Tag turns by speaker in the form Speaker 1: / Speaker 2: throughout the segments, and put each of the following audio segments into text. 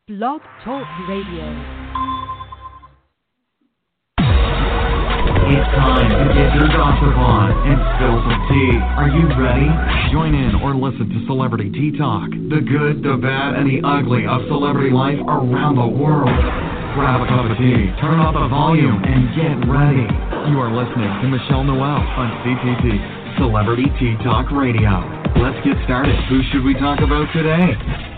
Speaker 1: Blog Talk Radio.
Speaker 2: It's time to get your gossip on and spill some tea. Are you ready? Join in or listen to Celebrity Tea Talk. The good, the bad, and the ugly of celebrity life around the world. Grab a cup of tea, turn off the volume, and get ready. You are listening to Michelle Noel on CTT, Celebrity Tea Talk Radio. Let's get started. Who should we talk about today?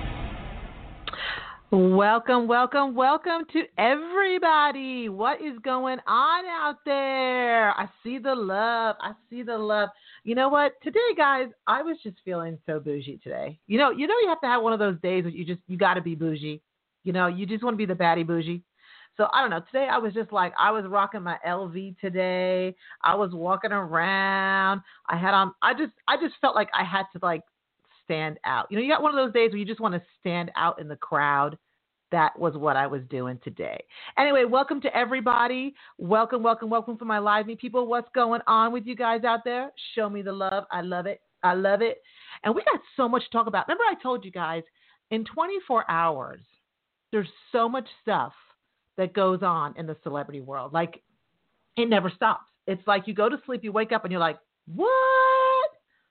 Speaker 3: Welcome to everybody. What is going on out there? I see the love. You know what? Today, guys, I was just feeling so bougie today. You know, you have to have one of those days where you got to be bougie. You know, you just want to be the baddie bougie. So I don't know. Today I was just like, I was rocking my LV today. I was walking around. I had on. I just felt like I had to like stand out. You know, you got one of those days where you just want to stand out in the crowd. That was what I was doing today. Anyway, welcome to everybody. Welcome for my live meet people. What's going on with you guys out there? Show me the love. I love it. And we got so much to talk about. Remember I told you guys, in 24 hours, there's so much stuff that goes on in the celebrity world. Like, it never stops. It's like you go to sleep, you wake up, and you're like, what?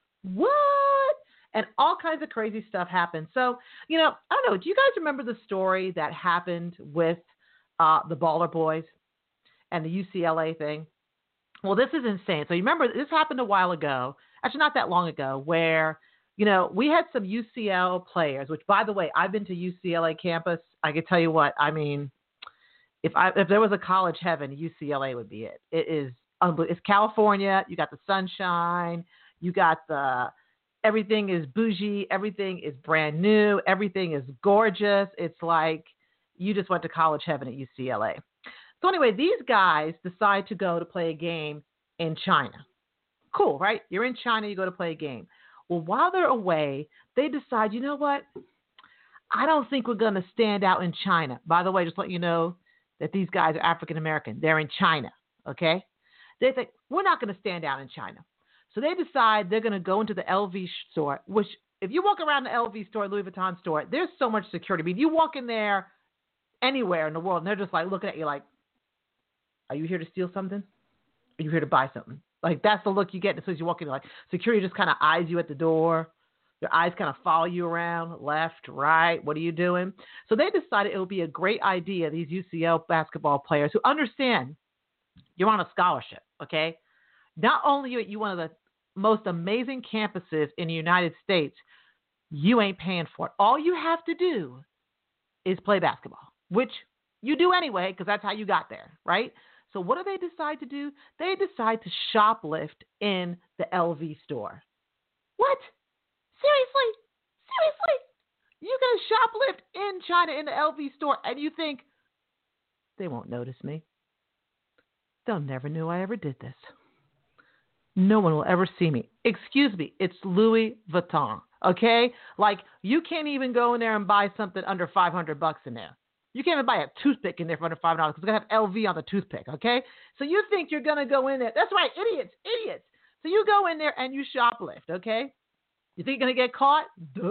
Speaker 3: And all kinds of crazy stuff happens. So, you know, I don't know. Do you guys remember the story that happened with the Baller Boys and the UCLA thing? Well, this is insane. So you remember this happened a while ago, actually not that long ago, where, you know, we had some UCL players, which, by the way, I've been to UCLA campus. I could tell you what, I mean, if there was a college heaven, UCLA would be it. It is unbelievable. It's California. You got the sunshine. You got everything is bougie. Everything is brand new. Everything is gorgeous. It's like you just went to college heaven at UCLA. So anyway, these guys decide to go to play a game in China. Cool, right? You're in China. You go to play a game. Well, while they're away, they decide, you know what? I don't think we're going to stand out in China. By the way, just let you know that these guys are African American. They're in China, okay? They think, we're not going to stand out in China. So they decide they're going to go into the LV store, which if you walk around the LV store, Louis Vuitton store, there's so much security. I mean, you walk in there anywhere in the world, and they're just like looking at you like, are you here to steal something? Are you here to buy something? Like, that's the look you get as soon as you walk in. Like, security just kind of eyes you at the door. Their eyes kind of follow you around, left, right. What are you doing? So they decided it would be a great idea, these UCL basketball players who understand you're on a scholarship, okay? Not only are you one of the most amazing campuses in the United States, you ain't paying for it. All you have to do is play basketball, which you do anyway because that's how you got there, right? So what do they decide to do? They decide to shoplift in the LV store. What? Seriously? You can shoplift in China in the LV store and you think, they won't notice me. They'll never know I ever did this. No one will ever see me. Excuse me, it's Louis Vuitton, okay? Like, you can't even go in there and buy something under $500 in there. You can't even buy a toothpick in there for under $5 because it's going to have LV on the toothpick, okay? So you think you're going to go in there. That's right, idiots. So you go in there and you shoplift, okay? You think you're going to get caught? Duh.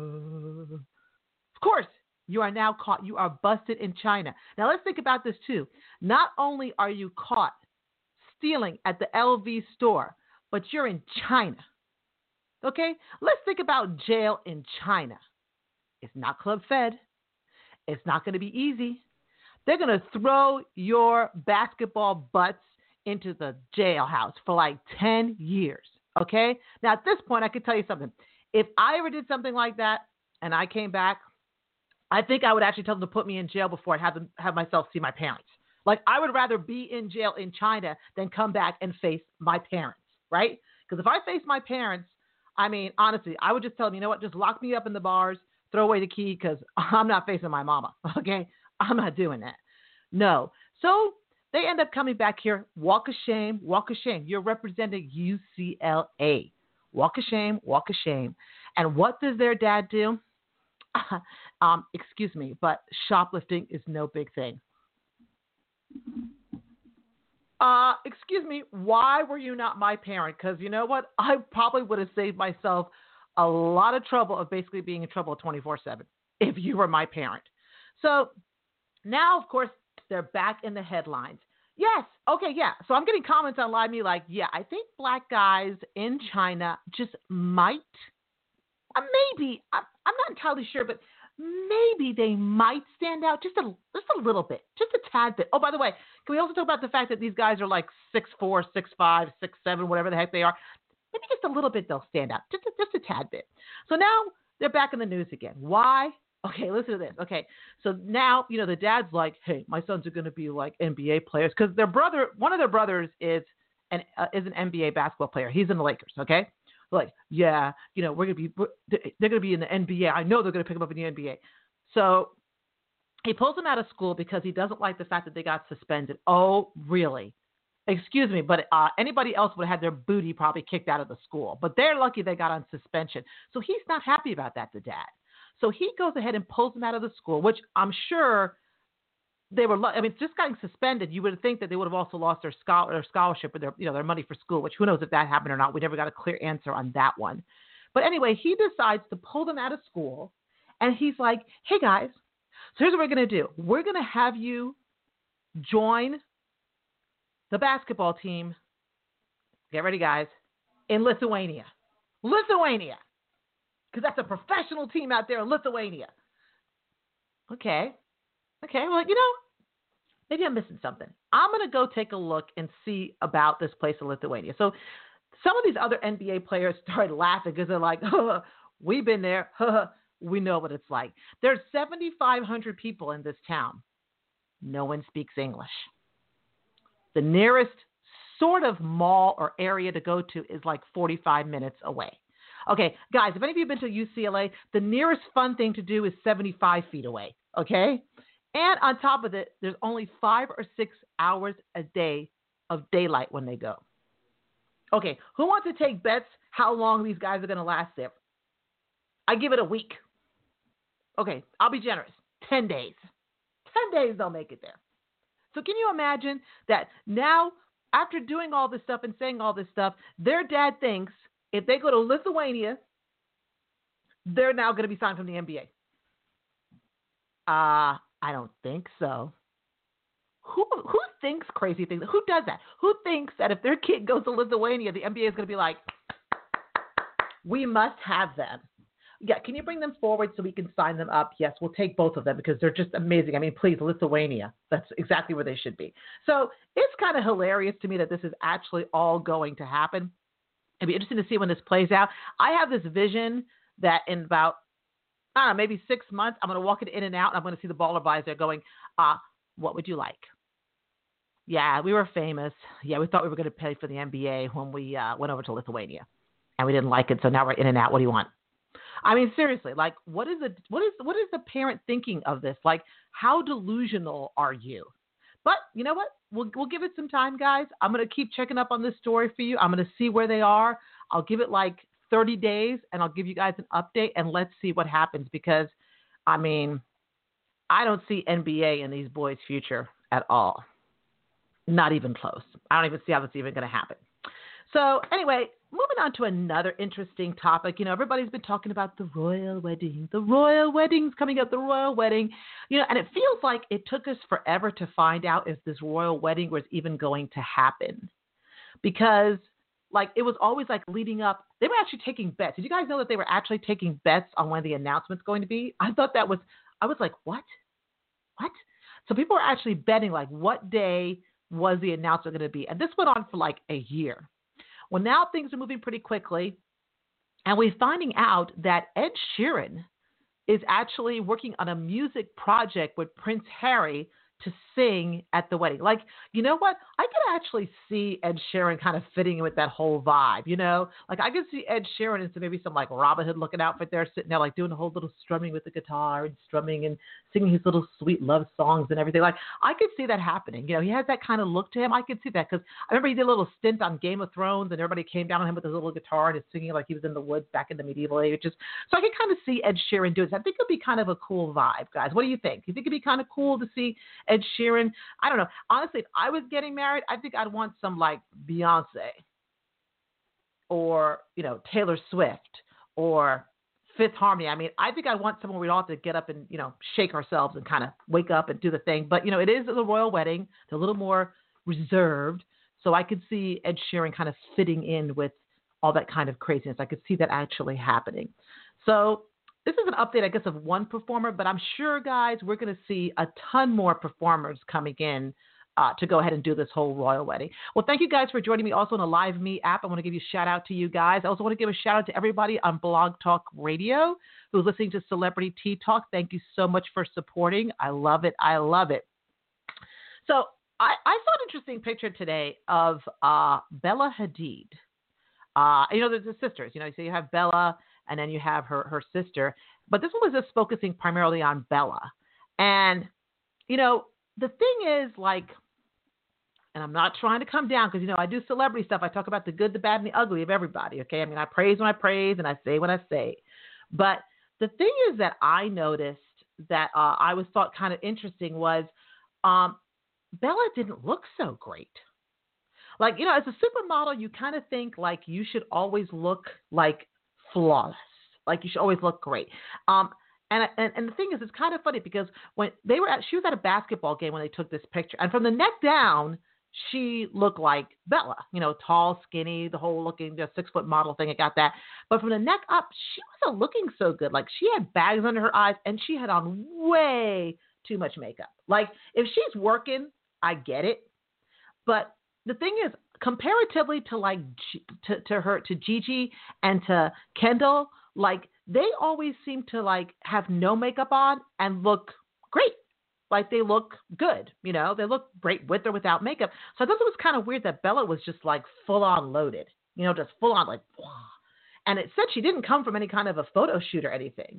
Speaker 3: Of course, you are now caught. You are busted in China. Now, let's think about this, too. Not only are you caught stealing at the LV store, but you're in China. Okay? Let's think about jail in China. It's not Club Fed. It's not going to be easy. They're going to throw your basketball butts into the jailhouse for like 10 years. Okay? Now, at this point, I can tell you something. If I ever did something like that and I came back, I think I would actually tell them to put me in jail before I'd have myself see my parents. Like, I would rather be in jail in China than come back and face my parents, right? Because if I face my parents, I mean, honestly, I would just tell them, you know what, just lock me up in the bars, throw away the key because I'm not facing my mama, okay? I'm not doing that. No. So they end up coming back here. Walk of shame. You're representing UCLA. Walk of shame. And what does their dad do? Excuse me, but shoplifting is no big thing. Excuse me, why were you not my parent? Because you know what? I probably would have saved myself a lot of trouble of basically being in trouble 24/7 if you were my parent. So now, of course, they're back in the headlines. Yes. Okay. Yeah. So I'm getting comments on Live Me like, yeah, I think black guys in China just might, maybe, I'm not entirely sure, but maybe they might stand out just a little bit, just a tad bit. Oh, by the way, can we also talk about the fact that these guys are like 6'4", 6'5", 6'7", whatever the heck they are? Maybe just a little bit they'll stand out, just a tad bit. So now they're back in the news again. Why? Okay, listen to this. Okay, so now, the dad's like, hey, my sons are going to be like NBA players because one of their brothers is an NBA basketball player. He's in the Lakers, okay? Like, yeah, they're going to be in the NBA. I know they're going to pick him up in the NBA. So he pulls him out of school because he doesn't like the fact that they got suspended. Oh, really? Excuse me, but anybody else would have had their booty probably kicked out of the school. But they're lucky they got on suspension. So he's not happy about that, the dad. So he goes ahead and pulls them out of the school, which I'm sure they were. Just getting suspended, you would think that they would have also lost their scholarship or their money for school. Which who knows if that happened or not? We never got a clear answer on that one. But anyway, he decides to pull them out of school, and he's like, "Hey guys, so here's what we're gonna do. We're gonna have you join the basketball team. Get ready, guys, in Lithuania, because that's a professional team out there in Lithuania." Okay, well, maybe I'm missing something. I'm going to go take a look and see about this place in Lithuania. So some of these other NBA players started laughing because they're like, we've been there. We know what it's like. There's 7,500 people in this town. No one speaks English. The nearest sort of mall or area to go to is like 45 minutes away. Okay, guys, if any of you have been to UCLA, the nearest fun thing to do is 75 feet away, okay? And on top of it, there's only 5 or 6 hours a day of daylight when they go. Okay, who wants to take bets how long these guys are going to last there? I give it a week. Okay, I'll be generous. 10 days. 10 days they'll make it there. So can you imagine that now, after doing all this stuff and saying all this stuff, their dad thinks if they go to Lithuania, they're now going to be signed from the NBA. I don't think so. Who thinks crazy things? Who does that? Who thinks that if their kid goes to Lithuania, the NBA is going to be like, we must have them. Yeah, can you bring them forward so we can sign them up? Yes, we'll take both of them because they're just amazing. I mean, please, Lithuania. That's exactly where they should be. So it's kind of hilarious to me that this is actually all going to happen. It'd be interesting to see when this plays out. I have this vision that in about, maybe 6 months, I'm going to walk it in and out, and I'm going to see the baller boys there going, what would you like? Yeah, we were famous. Yeah, we thought we were going to pay for the NBA when we went over to Lithuania, and we didn't like it, so now we're in and out. What do you want? I mean, seriously, like, what is the parent thinking of this? Like, how delusional are you? But you know what? We'll give it some time, guys. I'm going to keep checking up on this story for you. I'm going to see where they are. I'll give it like 30 days, and I'll give you guys an update, and let's see what happens because, I mean, I don't see NBA in these boys' future at all. Not even close. I don't even see how that's even going to happen. So anyway, moving on to another interesting topic. Everybody's been talking about the royal wedding. The royal wedding's coming up, the royal wedding. And it feels like it took us forever to find out if this royal wedding was even going to happen. Because, it was always, leading up. They were actually taking bets. Did you guys know that they were actually taking bets on when the announcement's going to be? I was like, what? What? So people were actually betting, what day was the announcement going to be? And this went on for, a year. Well, now things are moving pretty quickly, and we're finding out that Ed Sheeran is actually working on a music project with Prince Harry to sing at the wedding. You know what? I could actually see Ed Sheeran kind of fitting in with that whole vibe, I could see Ed Sheeran into maybe some Robin Hood looking outfit there, sitting there doing a whole little strumming with the guitar and strumming and singing his little sweet love songs and everything. I could see that happening. He has that kind of look to him. I could see that because I remember he did a little stint on Game of Thrones and everybody came down on him with his little guitar and is singing like he was in the woods back in the medieval ages. So I could kind of see Ed Sheeran doing this. I think it would be kind of a cool vibe, guys. What do you think? You think it'd be kind of cool to see Ed Sheeran? I don't know. Honestly, if I was getting married, I think I'd want some Beyonce or, Taylor Swift or Fifth Harmony. I mean, I think I want someone we'd all have to get up and, shake ourselves and kind of wake up and do the thing. But, it is the royal wedding. They're a little more reserved. So I could see Ed Sheeran kind of fitting in with all that kind of craziness. I could see that actually happening. So this is an update, I guess, of one performer, but I'm sure, guys, we're going to see a ton more performers coming in to go ahead and do this whole royal wedding. Well, thank you guys for joining me also on the Live Me app. I want to give you a shout out to you guys. I also want to give a shout out to everybody on Blog Talk Radio who's listening to Celebrity Tea Talk. Thank you so much for supporting. I love it. I love it. So I saw an interesting picture today of Bella Hadid. There's the sisters. So you have Bella and then you have her sister. But this one was just focusing primarily on Bella. And, the thing is, like, and I'm not trying to come down because, I do celebrity stuff. I talk about the good, the bad, and the ugly of everybody, okay? I mean, I praise when I praise and I say what I say. But the thing is that I noticed that I was thought kind of interesting was Bella didn't look so great. Like, as a supermodel, you kind of think, like, you should always look, like, flawless. Like, you should always look great. And the thing is, it's kind of funny because when she was at a basketball game when they took this picture. And from the neck down, she looked like Bella, tall, skinny, the whole looking, 6-foot model thing. It got that. But from the neck up, she wasn't looking so good. Like, she had bags under her eyes and she had on way too much makeup. Like, if she's working, I get it. But the thing is, comparatively to like to Gigi and to Kendall, like, they always seem to like have no makeup on and look great. Like, they look good, they look great with or without makeup. So I thought it was kind of weird that Bella was just like full on loaded, just full on like, and it said she didn't come from any kind of a photo shoot or anything,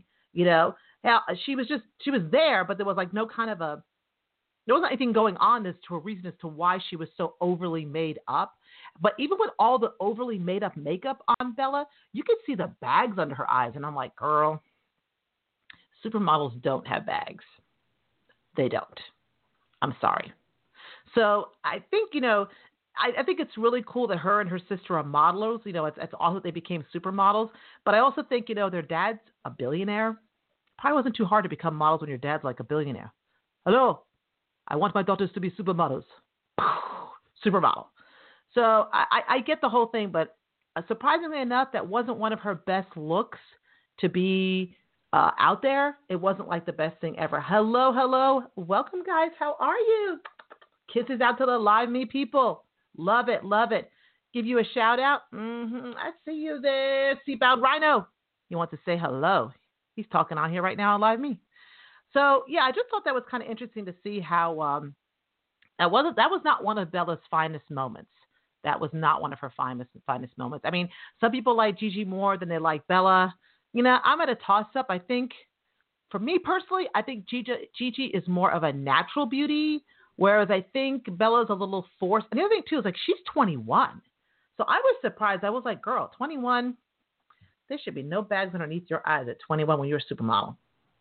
Speaker 3: she was there, but there was like no kind of there wasn't anything going on as to a reason as to why she was so overly made up. But even with all the overly made up makeup on Bella, you could see the bags under her eyes. And I'm like, girl, supermodels don't have bags. They don't. I'm sorry. So I think, I think it's really cool that her and her sister are modelers. It's awesome that they became supermodels. But I also think, their dad's a billionaire. Probably wasn't too hard to become models when your dad's like a billionaire. Hello, I want my daughters to be supermodels. Supermodel. So I get the whole thing, but surprisingly enough, that wasn't one of her best looks to be out there. It wasn't like the best thing ever. Hello. Welcome, guys. How are you? Kisses out to the Live Me people. Love it. Give you a shout out. I see you there. Seatbelt Rhino. You want to say hello. He's talking on here right now on Live Me. So, yeah, I just thought that was kind of interesting to see how that was not one of Bella's finest moments. That was not one of her finest moments. I mean, some people like Gigi more than they like Bella. I'm at a toss-up. I think, for me personally, I think Gigi is more of a natural beauty, whereas I think Bella's a little forced. And the other thing, too, is like she's 21. So I was surprised. I was like, girl, 21, there should be no bags underneath your eyes at 21 when you're a supermodel.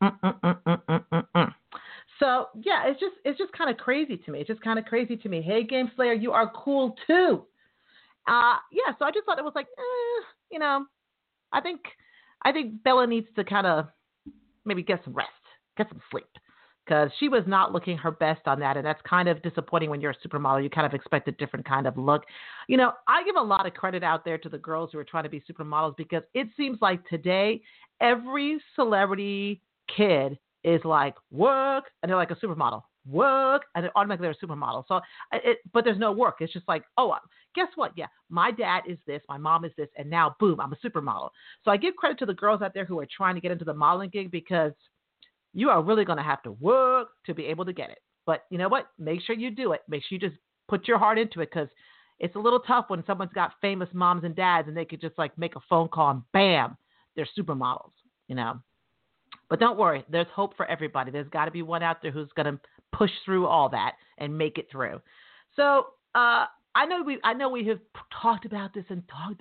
Speaker 3: So, yeah, it's just kind of crazy to me. Hey, Game Slayer, you are cool, too. So I just thought it was like, I think Bella needs to kind of maybe get some rest, get some sleep, because she was not looking her best on that, and that's kind of disappointing when you're a supermodel. You kind of expect a different kind of look. I give a lot of credit out there to the girls who are trying to be supermodels, because it seems like today every celebrity kid is like, work, and they're like a supermodel. Work, and they're automatically a supermodel. So, but there's no work. It's just like, oh, guess what? Yeah, my dad is this, my mom is this, and now, boom, I'm a supermodel. So I give credit to the girls out there who are trying to get into the modeling gig, because you are really going to have to work to be able to get it. But you know what? Make sure you do it. Make sure you just put your heart into it, because it's a little tough when someone's got famous moms and dads and they could just like make a phone call and bam, they're supermodels, But don't worry, there's hope for everybody. There's got to be one out there who's going to push through all that and make it through. So I know we have talked about this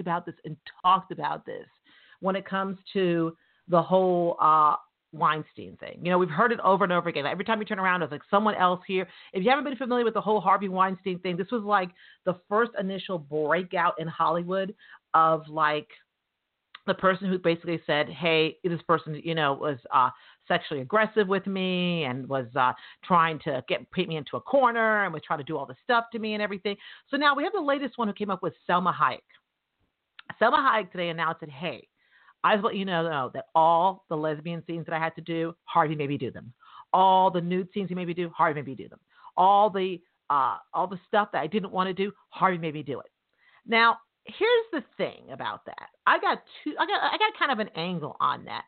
Speaker 3: when it comes to the whole Weinstein thing. We've heard it over and over again. Every time you turn around, it's like someone else here. If you haven't been familiar with the whole Harvey Weinstein thing, this was like the first initial breakout in Hollywood of like the person who basically said, hey, this person, was sexually aggressive with me and was trying to paint me into a corner and was trying to do all this stuff to me and everything. So now we have the latest one who came up with Selma Hayek. Selma Hayek today announced that, hey, I just want you to know that all the lesbian scenes that I had to do, Harvey made me do them. All the nude scenes he made me do, Harvey made me do them. All the stuff that I didn't want to do, Harvey made me do it. Now, here's the thing about that. I got kind of an angle on that.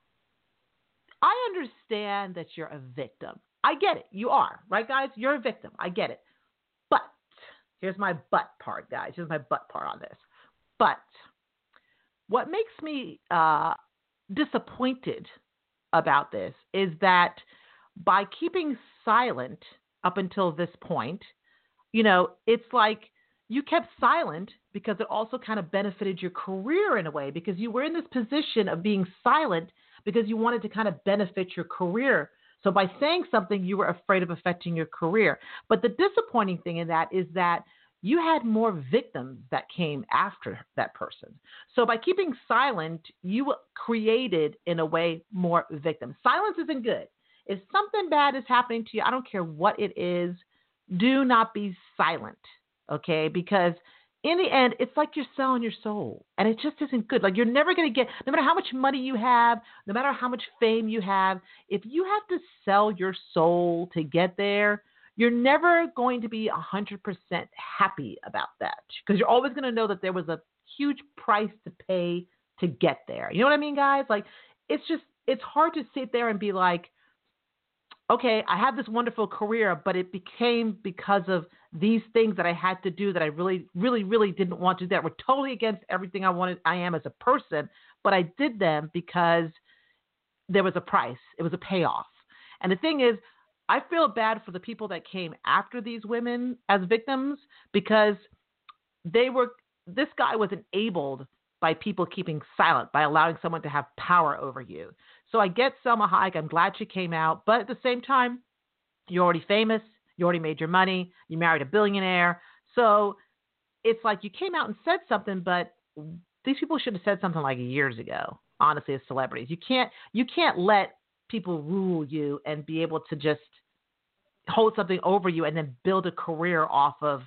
Speaker 3: I understand that you're a victim. I get it. You are, right, guys? You're a victim. I get it. But here's my but part, guys. Here's my but part on this. But what makes me disappointed about this is that by keeping silent up until this point, it's like you kept silent because it also kind of benefited your career in a way, because you were in this position of being silent because you wanted to kind of benefit your career. So by saying something, you were afraid of affecting your career. But the disappointing thing in that is that you had more victims that came after that person. So by keeping silent, you created, in a way, more victims. Silence isn't good. If something bad is happening to you, I don't care what it is, do not be silent, okay? Because in the end, it's like you're selling your soul, and it just isn't good. Like, you're never going to get, no matter how much money you have, no matter how much fame you have, if you have to sell your soul to get there, you're never going to be 100% happy about that, because you're always going to know that there was a huge price to pay to get there. You know what I mean, guys? Like, it's hard to sit there and be like, okay, I have this wonderful career, but it became because of these things that I had to do that I really, really, really didn't want to do, that were totally against everything I am as a person, but I did them because there was a price. It was a payoff. And the thing is, I feel bad for the people that came after these women as victims, because this guy was enabled by people keeping silent, by allowing someone to have power over you. So I get Selma Hayek. I'm glad she came out. But at the same time, you're already famous. You already made your money. You married a billionaire. So it's like you came out and said something, but these people should have said something like years ago, honestly, as celebrities. You can't let people rule you and be able to just hold something over you and then build a career off of,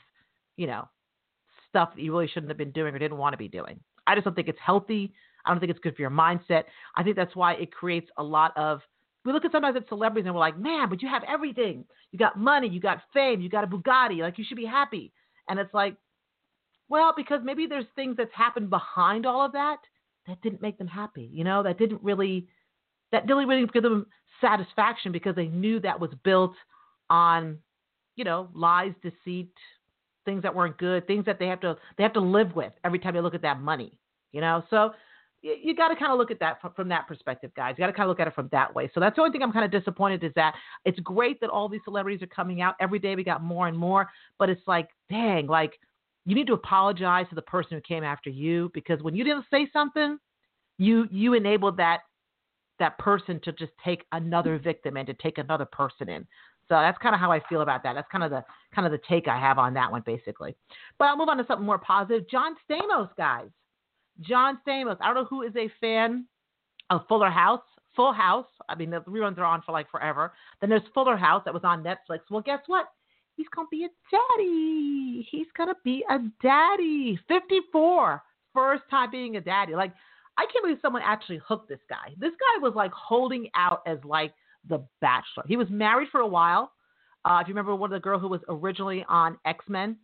Speaker 3: stuff that you really shouldn't have been doing or didn't want to be doing. I just don't think it's healthy. I don't think it's good for your mindset. I think that's why it creates a lot of, we look at sometimes at celebrities and we're like, man, but you have everything. You got money, you got fame, you got a Bugatti, like, you should be happy. And it's like, well, because maybe there's things that's happened behind all of that didn't make them happy. That didn't really give them satisfaction, because they knew that was built on, lies, deceit, things that weren't good, things that they have to live with every time they look at that money, So you got to kind of look at that from that perspective, guys. You got to kind of look at it from that way. So that's the only thing I'm kind of disappointed, is that it's great that all these celebrities are coming out every day. We got more and more, but it's like, dang, like, you need to apologize to the person who came after you, because when you didn't say something, you enabled that person to just take another victim and to take another person in. So that's kind of how I feel about that. That's kind of the take I have on that one, basically. But I'll move on to something more positive. John Stamos, guys. John Stamos. I don't know who is a fan of Full House. I mean, the reruns are on for like forever. Then there's Fuller House that was on Netflix. Well, guess what? He's going to be a daddy. He's going to be a daddy. 54. First time being a daddy. Like, I can't believe someone actually hooked this guy. This guy was like holding out as like the Bachelor. He was married for a while. If you remember, one of the girl who was originally on X-Men,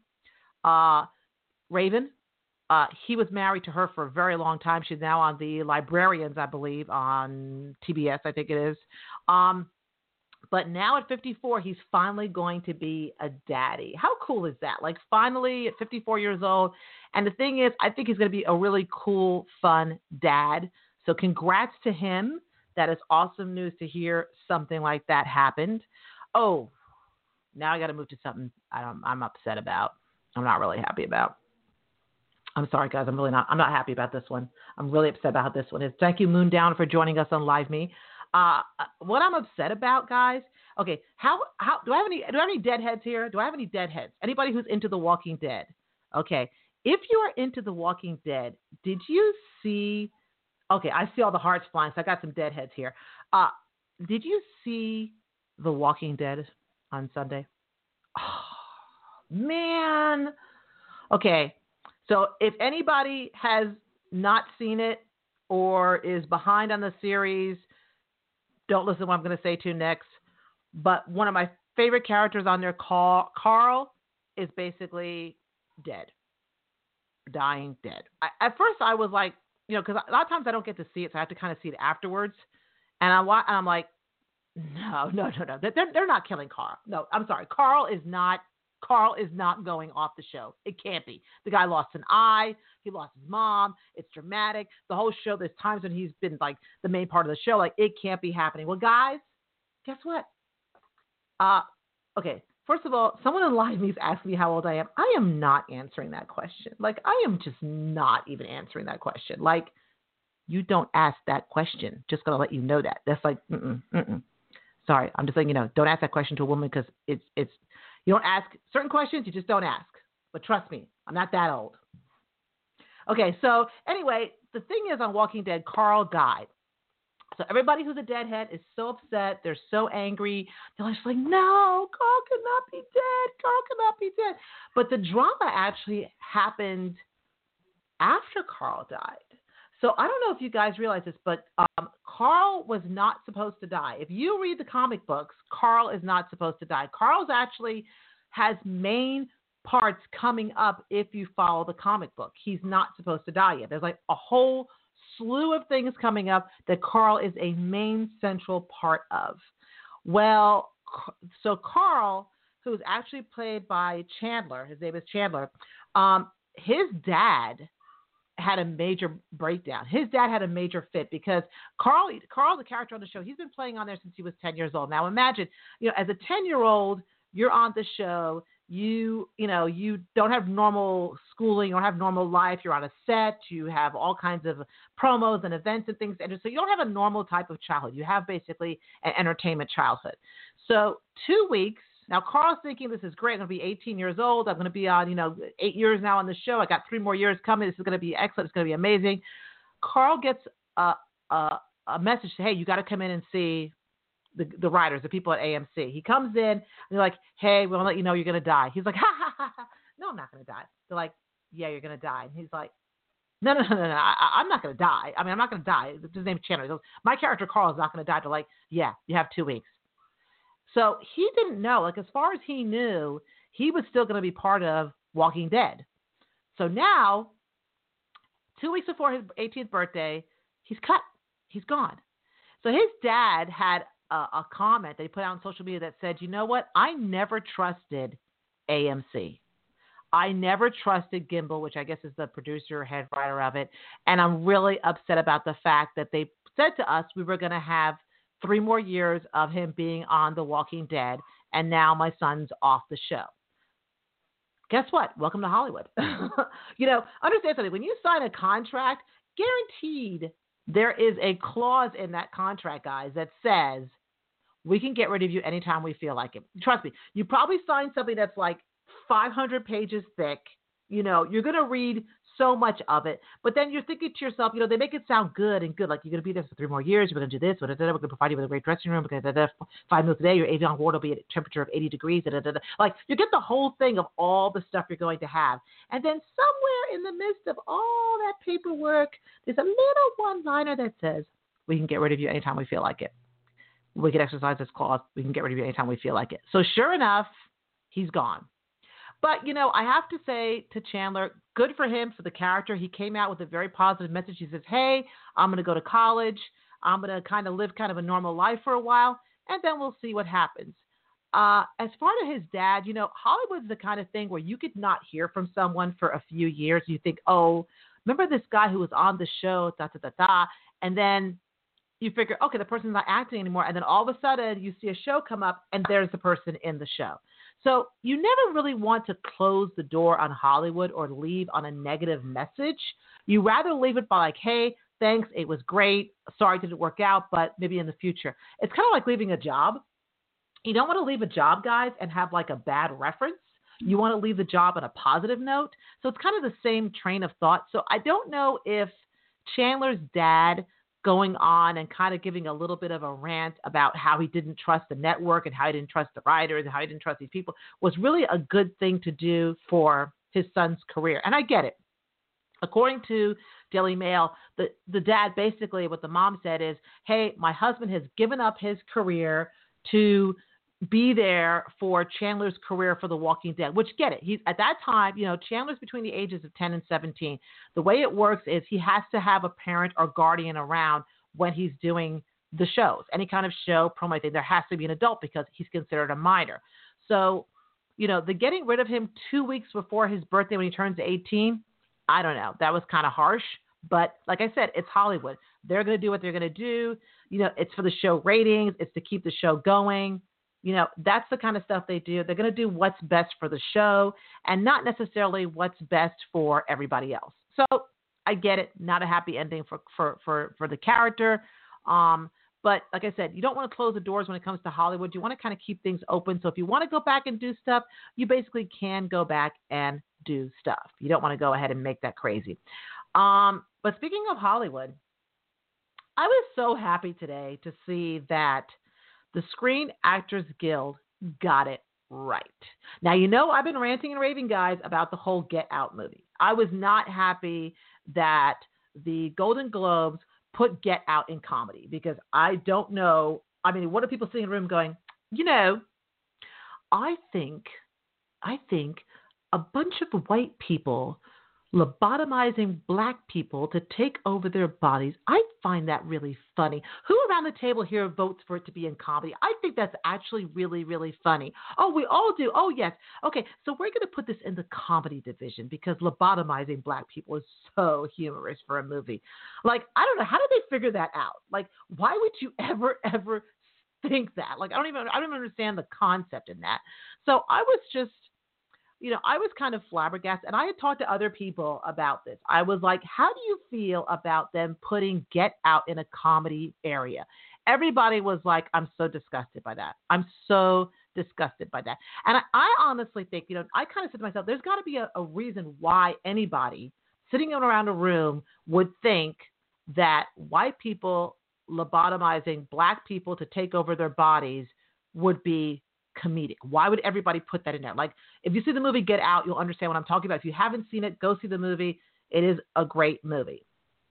Speaker 3: Raven, he was married to her for a very long time. She's now on The Librarians, I believe, on TBS, I think it is. But now at 54, he's finally going to be a daddy. How cool is that? Like, finally at 54 years old. And the thing is, I think he's going to be a really cool, fun dad. So congrats to him. That is awesome news to hear something like that happened. Oh, now I got to move to something I'm upset about. I'm not really happy about. I'm sorry, guys. I'm not happy about this one. I'm really upset about how this one is. Thank you, Moondown, for joining us on Live Me. What I'm upset about, guys. Okay, how do I have any deadheads here? Do I have any deadheads? Anybody who's into The Walking Dead? Okay, if you are into The Walking Dead, did you see Okay, I see all the hearts flying, so I got some deadheads here. Uh, did you see The Walking Dead on Sunday? Oh, man. Okay, so if anybody has not seen it or is behind on the series, don't listen to what I'm going to say to you next. But one of my favorite characters on there, Carl, is basically dead, dying, dead. At first, I was like, because a lot of times I don't get to see it, so I have to kind of see it afterwards. And I'm like, no. They're not killing Carl. No, I'm sorry. Carl is not going off the show. It can't be. The guy lost an eye. He lost his mom. It's dramatic. The whole show, there's times when he's been like the main part of the show. Like, it can't be happening. Well, guys, guess what? Okay. First of all, someone in live me is asking me how old I am. I am not answering that question. Like, I am just not even answering that question. Like, you don't ask that question. Just going to let you know that. That's like, Sorry. I'm just letting you know. Don't ask that question to a woman because it's you don't ask certain questions, you just don't ask. But trust me, I'm not that old. Okay, so anyway, the thing is on Walking Dead, Carl died. So everybody who's a deadhead is so upset. They're so angry. They're just like, no, Carl cannot be dead. Carl cannot be dead. But the drama actually happened after Carl died. So I don't know if you guys realize this, but Carl was not supposed to die. If you read the comic books, Carl is not supposed to die. Carl's actually has main parts coming up if you follow the comic book. He's not supposed to die yet. There's like a whole slew of things coming up that Carl is a main central part of. Well, so Carl, who is actually played by Chandler, his name is Chandler, his dad had a major breakdown. His dad had a major fit because Carl, the character on the show, he's been playing on there since he was 10 years old. Now imagine, as a 10-year-old, you're on the show. You don't have normal schooling, you don't have normal life. You're on a set. You have all kinds of promos and events and things. And so you don't have a normal type of childhood. You have basically an entertainment childhood. So 2 weeks. Now, Carl's thinking this is great. I'm going to be 18 years old. I'm going to be on, 8 years now on the show. I got 3 more years coming. This is going to be excellent. It's going to be amazing. Carl gets a message to, hey, you got to come in and see the writers, the people at AMC. He comes in and they're like, hey, we'll let you know you're going to die. He's like, ha. No, I'm not going to die. They're like, yeah, you're going to die. And he's like, no. I'm not going to die. I mean, I'm not going to die. His name's Chandler. He goes, my character Carl is not going to die. They're like, yeah, you have 2 weeks. So he didn't know, like as far as he knew, he was still going to be part of Walking Dead. So now, 2 weeks before his 18th birthday, he's cut. He's gone. So his dad had a comment that he put out on social media that said, you know what? I never trusted AMC. I never trusted Gimbel, which I guess is the producer, head writer of it. And I'm really upset about the fact that they said to us we were going to have 3 more years of him being on The Walking Dead, and now my son's off the show. Guess what? Welcome to Hollywood. Understand something. When you sign a contract, guaranteed there is a clause in that contract, guys, that says we can get rid of you anytime we feel like it. Trust me. You probably signed something that's like 500 pages thick. You're going to read so much of it, but then you're thinking to yourself, they make it sound good and good. Like you're going to be there for 3 more years. We're going to do this. We're going to provide you with a great dressing room. We're going to 5 meals a day. Your Evian water will be at a temperature of 80 degrees. Like you get the whole thing of all the stuff you're going to have. And then somewhere in the midst of all that paperwork, there's a little one-liner that says, we can get rid of you anytime we feel like it. We can exercise this clause. We can get rid of you anytime we feel like it. So sure enough, he's gone. But, I have to say to Chandler, good for him, for the character. He came out with a very positive message. He says, hey, I'm going to go to college. I'm going to kind of live kind of a normal life for a while, and then we'll see what happens. As far as his dad, Hollywood's the kind of thing where you could not hear from someone for a few years. You think, oh, remember this guy who was on the show, and then you figure, okay, the person's not acting anymore, and then all of a sudden you see a show come up, and there's the person in the show. So you never really want to close the door on Hollywood or leave on a negative message. You rather leave it by like, hey, thanks, it was great. Sorry it didn't work out, but maybe in the future. It's kind of like leaving a job. You don't want to leave a job, guys, and have like a bad reference. You want to leave the job on a positive note. So it's kind of the same train of thought. So I don't know if Chandler's dad going on and kind of giving a little bit of a rant about how he didn't trust the network and how he didn't trust the writers and how he didn't trust these people was really a good thing to do for his son's career. And I get it. According to Daily Mail, the dad basically, what the mom said is, hey, my husband has given up his career to be there for Chandler's career for The Walking Dead, which get it. He's at that time, Chandler's between the ages of 10 and 17. The way it works is he has to have a parent or guardian around when he's doing the shows. Any kind of show, promo thing, there has to be an adult because he's considered a minor. So, the getting rid of him 2 weeks before his birthday when he turns 18, I don't know. That was kind of harsh. But like I said, it's Hollywood. They're going to do what they're going to do. It's for the show ratings. It's to keep the show going. That's the kind of stuff they do. They're going to do what's best for the show and not necessarily what's best for everybody else. So I get it. Not a happy ending for the character. But like I said, you don't want to close the doors when it comes to Hollywood. You want to kind of keep things open. So if you want to go back and do stuff, you basically can go back and do stuff. You don't want to go ahead and make that crazy. But speaking of Hollywood, I was so happy today to see that the Screen Actors Guild got it right. Now, I've been ranting and raving, guys, about the whole Get Out movie. I was not happy that the Golden Globes put Get Out in comedy because I don't know. I mean, what are people sitting in the room going, I think a bunch of white people lobotomizing black people to take over their bodies. I find that really funny. Who around the table here votes for it to be in comedy? I think that's actually really, really funny. Oh, we all do. Oh, yes. Okay, so we're going to put this in the comedy division because lobotomizing black people is so humorous for a movie. Like, I don't know. How did they figure that out? Like, why would you ever think that? Like, I don't even understand the concept in that. So I was just, I was kind of flabbergasted, and I had talked to other people about this. I was like, how do you feel about them putting Get Out in a comedy area? Everybody was like, I'm so disgusted by that. I'm so disgusted by that. And I honestly think, I kind of said to myself, there's got to be a reason why anybody sitting around a room would think that white people lobotomizing black people to take over their bodies would be comedic. Why would everybody put that in there? Like, if you see the movie Get Out, you'll understand what I'm talking about. If you haven't seen it, go see the movie. It is a great movie.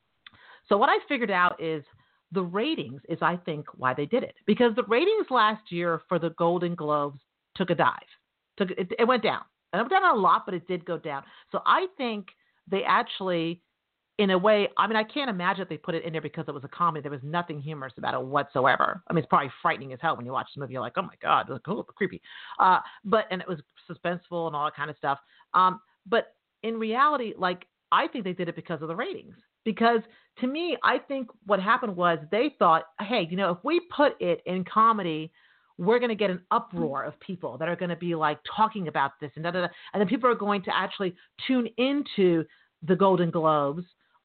Speaker 3: So what I figured out is the ratings is, I think, why they did it. Because the ratings last year for the Golden Globes took a dive. It went down. And it went down a lot, but it did go down. So I think they actually, in a way, I mean, I can't imagine if they put it in there because it was a comedy. There was nothing humorous about it whatsoever. I mean, it's probably frightening as hell when you watch the movie. You're like, oh my God, creepy. And it was suspenseful and all that kind of stuff. But in reality, like, I think they did it because of the ratings. Because to me, I think what happened was they thought, hey, if we put it in comedy, we're going to get an uproar of people that are going to be like talking about this and da-da-da. And then people are going to actually tune into the Golden Globes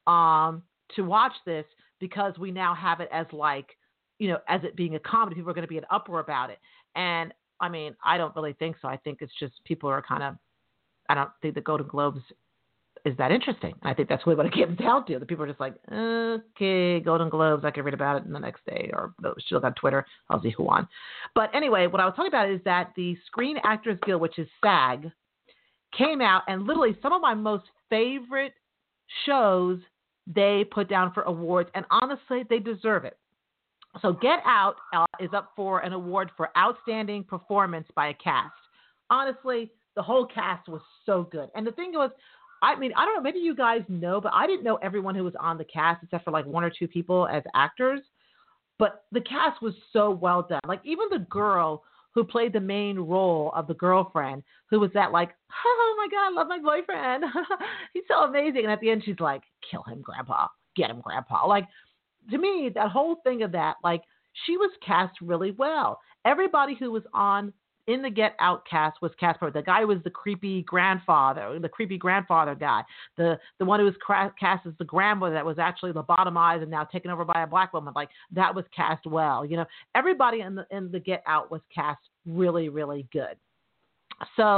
Speaker 3: to watch this because we now have it as like, as it being a comedy. People are going to be in uproar about it. And I mean, I don't really think so. I think it's just people are I don't think the Golden Globes is that interesting. I think that's really what it came down to. The people are just like, okay, Golden Globes, I can read about it the next day, or she'll go on Twitter, I'll see who on. But anyway, what I was talking about is that the Screen Actors Guild, which is SAG, came out and literally some of my most favorite shows they put down for awards, and honestly, they deserve it. So Get Out is up for an award for Outstanding Performance by a Cast. Honestly, the whole cast was so good. And the thing was, I mean, I don't know, maybe you guys know, but I didn't know everyone who was on the cast except for like one or two people as actors. But the cast was so well done. Like, even the girl who played the main role of the girlfriend, who was that like, oh my God, I love my boyfriend. He's so amazing. And at the end, she's like, kill him, Grandpa. Get him, Grandpa. Like, to me, that whole thing of that, like, she was cast really well. Everybody who was in the Get Out cast was cast perfect. The guy who was the creepy grandfather guy. The one who was cast as the grandmother that was actually lobotomized and now taken over by a black woman. Like, that was cast well. Everybody in the Get Out was cast really, really good. So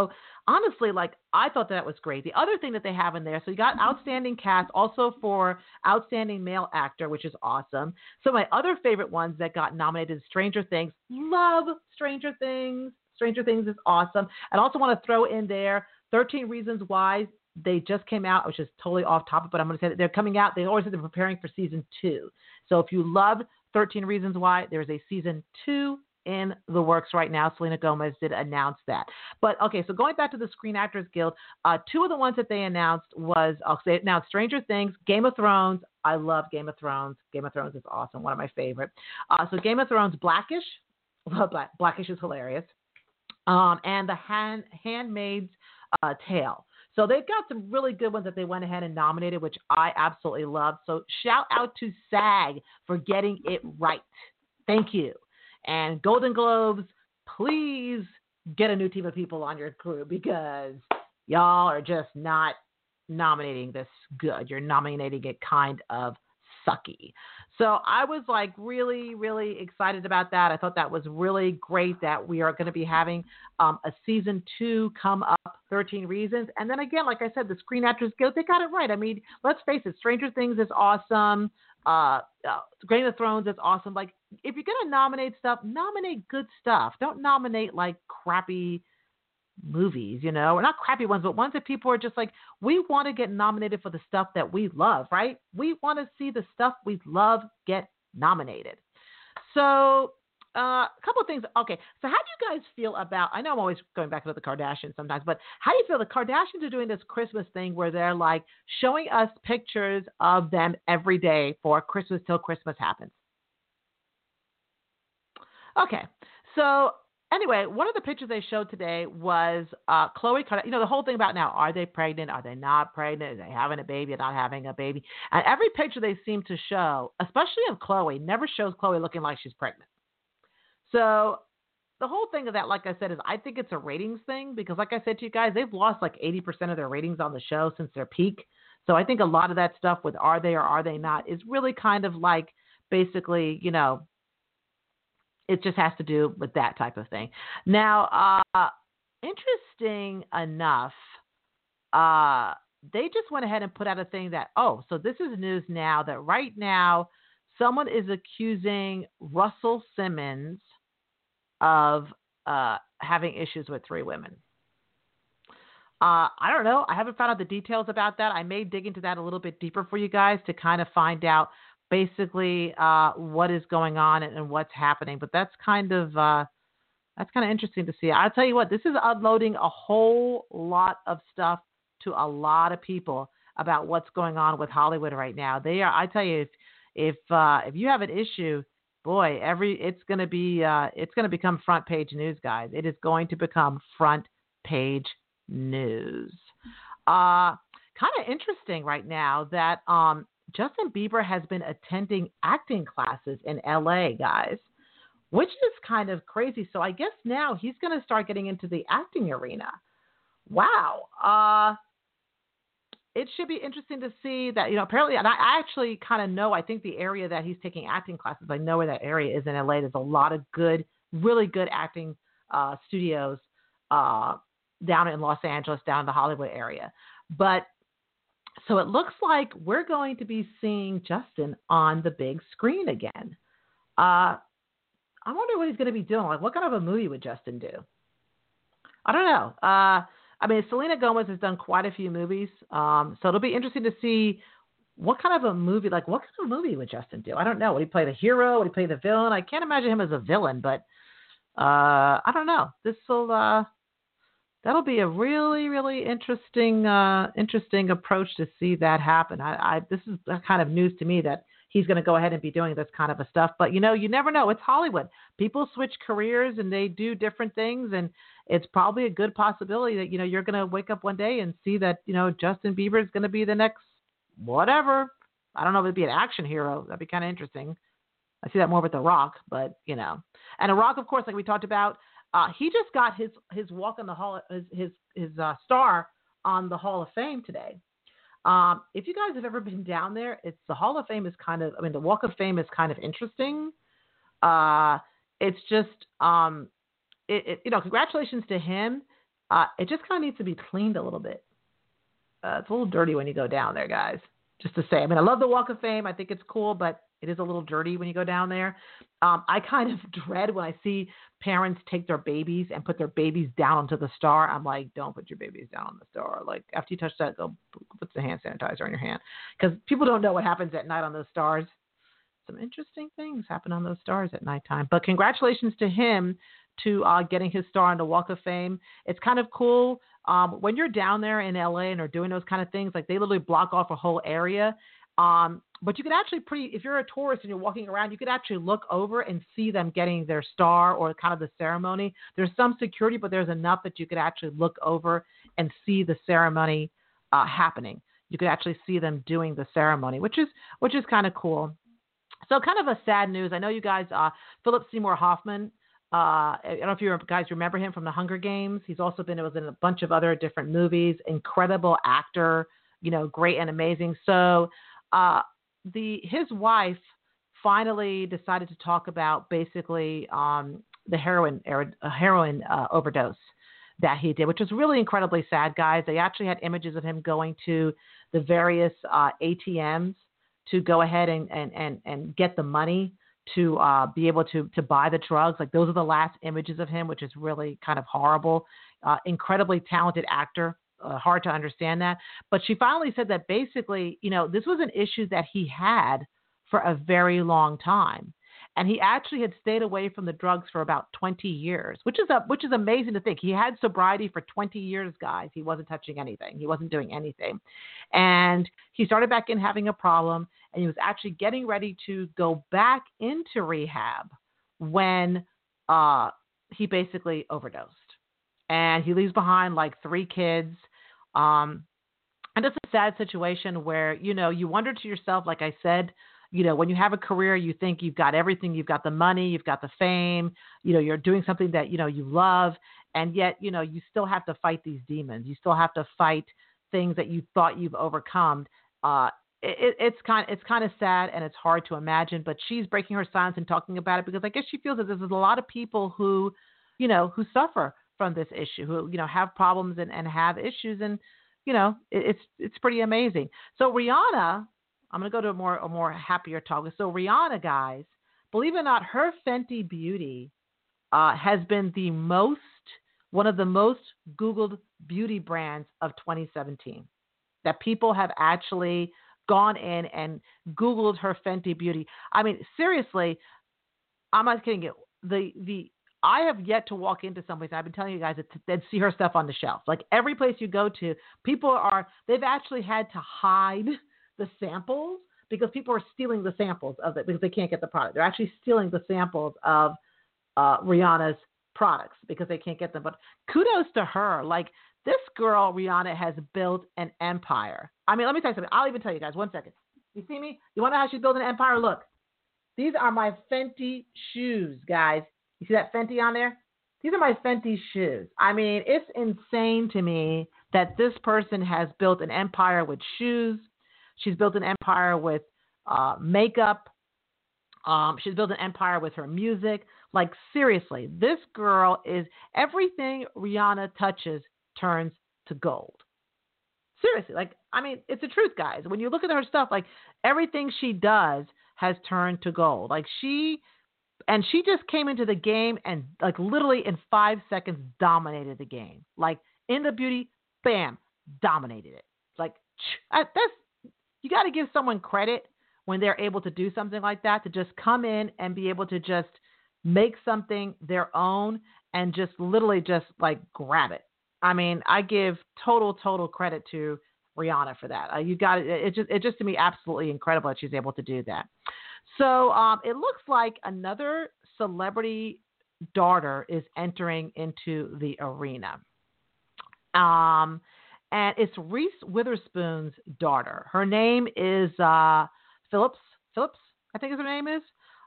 Speaker 3: honestly, like, I thought that was great. The other thing that they have in there, so you got outstanding cast, also for outstanding male actor, which is awesome. So my other favorite ones that got nominated is Stranger Things. Love Stranger Things. Stranger Things is awesome. And also want to throw in there 13 Reasons Why. They just came out, which is totally off topic, but I'm going to say that they're coming out. They always say they're preparing for season 2. So if you loved 13 Reasons Why, there's a season 2 in the works right now. Selena Gomez did announce that. But okay, so going back to the Screen Actors Guild, 2 of the ones that they announced was, I'll say it now, Stranger Things, Game of Thrones. I love Game of Thrones. Game of Thrones is awesome. One of my favorite. So Game of Thrones, Blackish. Love Blackish is hilarious. And the Handmaid's Tale. So they've got some really good ones that they went ahead and nominated, which I absolutely love. So shout out to SAG for getting it right. Thank you. And Golden Globes, please get a new team of people on your crew because y'all are just not nominating this good. You're nominating it kind of sucky. So I was like really, really excited about that. I thought that was really great that we are going to be having a season 2 come up, 13 Reasons. And then again, like I said, the Screen Actors Guild, they got it right. I mean, let's face it, Stranger Things is awesome. Game of Thrones is awesome. Like, if you're going to nominate stuff, nominate good stuff. Don't nominate like crappy movies, you know, or not crappy ones, but ones that people are just like, we want to get nominated for the stuff that we love, right? We want to see the stuff we love get nominated. So a couple of things. Okay, so how do you guys feel about, I know I'm always going back to the Kardashians sometimes, but how do you feel the Kardashians are doing this Christmas thing where they're like showing us pictures of them every day for Christmas till Christmas happens? Okay, so anyway, one of the pictures they showed today was Khloe Kardashian. You know, the whole thing about now, are they pregnant? Are they not pregnant? Are they having a baby or not having a baby? And every picture they seem to show, especially of Khloe, never shows Khloe looking like she's pregnant. So the whole thing of that, like I said, is I think it's a ratings thing because, like I said to you guys, they've lost like 80% of their ratings on the show since their peak. So I think a lot of that stuff with are they or are they not is really kind of like basically, you know, it just has to do with that type of thing. Now, interesting enough, they just went ahead and put out a thing that, so this is news now that right now someone is accusing Russell Simmons of having issues with 3 women. I don't know. I haven't found out the details about that. I may dig into that a little bit deeper for you guys to kind of find out basically what is going on and what's happening. But that's kind of interesting to see. I'll tell you what, this is unloading a whole lot of stuff to a lot of people about what's going on with Hollywood right now. They are, I tell you, if you have an issue, boy, it's going to become front page news, guys. It is going to become front page news. Kind of interesting right now that Justin Bieber has been attending acting classes in LA, guys, which is kind of crazy. So I guess now he's going to start getting into the acting arena. Wow. It should be interesting to see that, you know, apparently, and I actually kind of know, I think the area that he's taking acting classes, I know where that area is in LA. There's a lot of good, really good acting studios down in Los Angeles, down in the Hollywood area. But so it looks like we're going to be seeing Justin on the big screen again. I wonder what he's going to be doing. Like, what kind of a movie would Justin do? I don't know. I mean, Selena Gomez has done quite a few movies. So it'll be interesting to see what kind of a movie, like what kind of movie would Justin do? I don't know. Would he play the hero? Would he play the villain? I can't imagine him as a villain, but I don't know. That'll be a really, really interesting approach to see that happen. This is kind of news to me that he's going to go ahead and be doing this kind of a stuff. But, you know, you never know. It's Hollywood. People switch careers and they do different things. And it's probably a good possibility that, you know, you're going to wake up one day and see that, you know, Justin Bieber is going to be the next whatever. I don't know if it'd be an action hero. That'd be kind of interesting. I see that more with The Rock, but, you know. And The Rock, of course, like we talked about, he just got his walk in the hall, his star on the Hall of Fame today. If you guys have ever been down there, it's the Hall of Fame is kind of, I mean, the Walk of Fame is kind of interesting. It's just, you know, congratulations to him. It just kind of needs to be cleaned a little bit. It's a little dirty when you go down there, guys. Just to say, I mean, I love the Walk of Fame. I think it's cool, but it is a little dirty when you go down there. I kind of dread when I see parents take their babies and put their babies down onto the star. I'm like, don't put your babies down on the star. Like, after you touch that, go put the hand sanitizer on your hand. Because people don't know what happens at night on those stars. Some interesting things happen on those stars at nighttime. But congratulations to him to getting his star on the Walk of Fame. It's kind of cool. When you're down there in LA and are doing those kind of things, like they literally block off a whole area. But you could actually if you're a tourist and you're walking around, you could actually look over and see them getting their star or kind of the ceremony. There's some security, but there's enough that you could actually look over and see the ceremony happening. You could actually see them doing the ceremony, which is kind of cool. So kind of a sad news. I know you guys, Philip Seymour Hoffman, I don't know if you guys remember him from the Hunger Games. He's also was in a bunch of other different movies. Incredible actor, great and amazing. So his wife finally decided to talk about basically the heroin overdose that he did, which was really incredibly sad, guys. They actually had images of him going to the various ATMs to go ahead and get the money to be able to buy the drugs. Like, those are the last images of him, which is really kind of horrible. Incredibly talented actor. Hard to understand that. But she finally said that basically, this was an issue that he had for a very long time. And he actually had stayed away from the drugs for about 20 years, which is amazing to think. He had sobriety for 20 years, guys. He wasn't touching anything. He wasn't doing anything. And he started back in having a problem, and he was actually getting ready to go back into rehab when he basically overdosed. And he leaves behind like 3 kids. And it's a sad situation where, you wonder to yourself, like I said, when you have a career, you think you've got everything. You've got the money, you've got the fame, you're doing something that, you love. And yet, you still have to fight these demons. You still have to fight things that you thought you've overcome. It's kind of sad, and it's hard to imagine, but she's breaking her silence and talking about it because I guess she feels that there's a lot of people who suffer from this issue, who, have problems and have issues. And, it's pretty amazing. So Rihanna, I'm going to go to a more happier talk. So Rihanna, guys, believe it or not, her Fenty Beauty has been one of the most Googled beauty brands of 2017. That people have actually gone in and Googled her Fenty Beauty. I mean, seriously, I'm not kidding you. I have yet to walk into someplace, I've been telling you guys, and see her stuff on the shelf. Like, every place you go to, they've actually had to hide the samples because people are stealing the samples of it because they can't get the product. They're actually stealing the samples of Rihanna's products because they can't get them. But kudos to her. Like, this girl, Rihanna, has built an empire. I mean, let me tell you something. I'll even tell you guys. 1 second. You see me? You want to know how she's built an empire? Look. These are my Fenty shoes, guys. You see that Fenty on there? These are my Fenty shoes. I mean, it's insane to me that this person has built an empire with shoes. She's built an empire with makeup. She's built an empire with her music. Like, seriously, this girl is everything Rihanna touches turns to gold. Seriously, like, I mean, it's the truth, guys. When you look at her stuff, like, everything she does has turned to gold. Like, she just came into the game and, like, literally in 5 seconds dominated the game. Like, in the beauty, bam, dominated it. Like, you got to give someone credit when they're able to do something like that, to just come in and be able to just make something their own and just literally just like grab it. I mean, I give total credit to Rihanna for that. It's just to me absolutely incredible that she's able to do that. So it looks like another celebrity daughter is entering into the arena. And it's Reese Witherspoon's daughter. Her name is Phillips, I think her name is.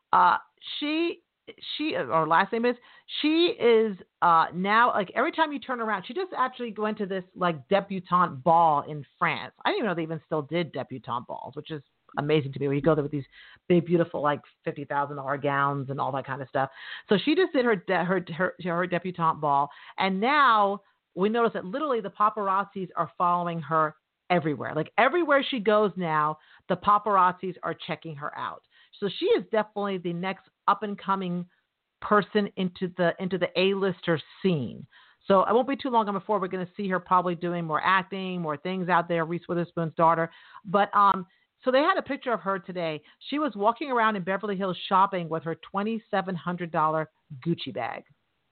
Speaker 3: Or last name is, she is now, like, every time you turn around, she just actually went to this, like, debutante ball in France. I didn't even know they even still did debutante balls, which is amazing to me, where you go there with these big, beautiful, like, $50,000 gowns and all that kind of stuff. So she just did her debutante ball, and now we notice that literally the paparazzis are following her everywhere. Like everywhere she goes now, the paparazzis are checking her out. So she is definitely the next up and coming person into the A-lister scene. So it won't be too long before we're going to see her probably doing more acting, more things out there, Reese Witherspoon's daughter. But so they had a picture of her today. She was walking around in Beverly Hills shopping with her $2,700 Gucci bag.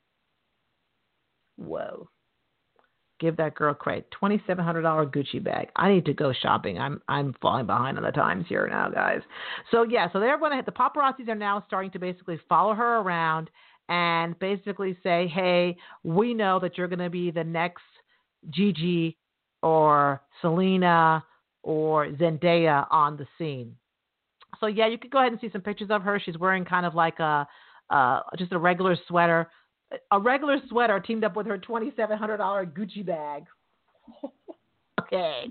Speaker 3: Whoa. Give that girl credit. $2,700 Gucci bag. I need to go shopping. I'm falling behind on the times here now, guys. So yeah, so they're going to hit the paparazzis are now starting to basically follow her around and basically say, hey, we know that you're going to be the next Gigi or Selena or Zendaya on the scene. So yeah, you could go ahead and see some pictures of her. She's wearing kind of like just a regular sweater. A regular sweater teamed up with her $2,700 Gucci bag. Okay.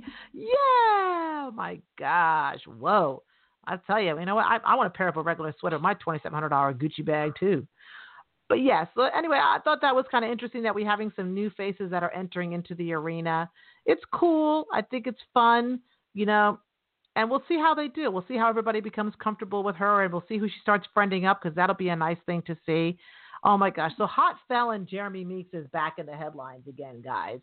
Speaker 3: Yeah. My gosh. Whoa. I tell you, you know what? I want to pair up a regular sweater with my $2,700 Gucci bag too. But yes. So anyway, I thought that was kind of interesting that we're having some new faces that are entering into the arena. It's cool. I think it's fun, and we'll see how they do. We'll see how everybody becomes comfortable with her, and we'll see who she starts friending up because that'll be a nice thing to see. Oh, my gosh. So hot felon Jeremy Meeks is back in the headlines again, guys.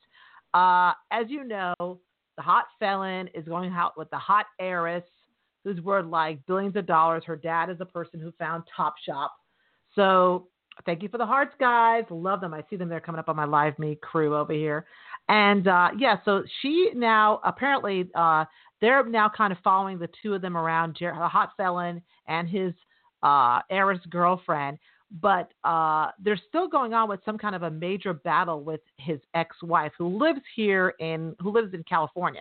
Speaker 3: As you know, the hot felon is going out with the hot heiress who's worth like billions of dollars. Her dad is the person who found Topshop. So thank you for the hearts, guys. Love them. I see them. They're coming up on my Live Me crew over here. And, so she now apparently they're now kind of following the two of them around, the hot felon and his heiress girlfriend. But they're still going on with some kind of a major battle with his ex-wife who lives in California.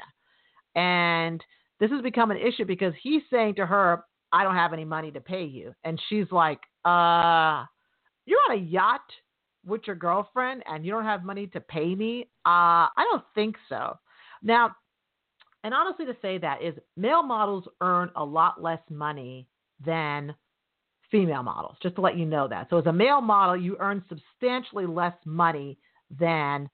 Speaker 3: And this has become an issue because he's saying to her, I don't have any money to pay you. And she's like, you're on a yacht with your girlfriend and you don't have money to pay me? I don't think so. Now, and honestly to say that is male models earn a lot less money than female models, just to let you know that. So as a male model, you earn substantially less money than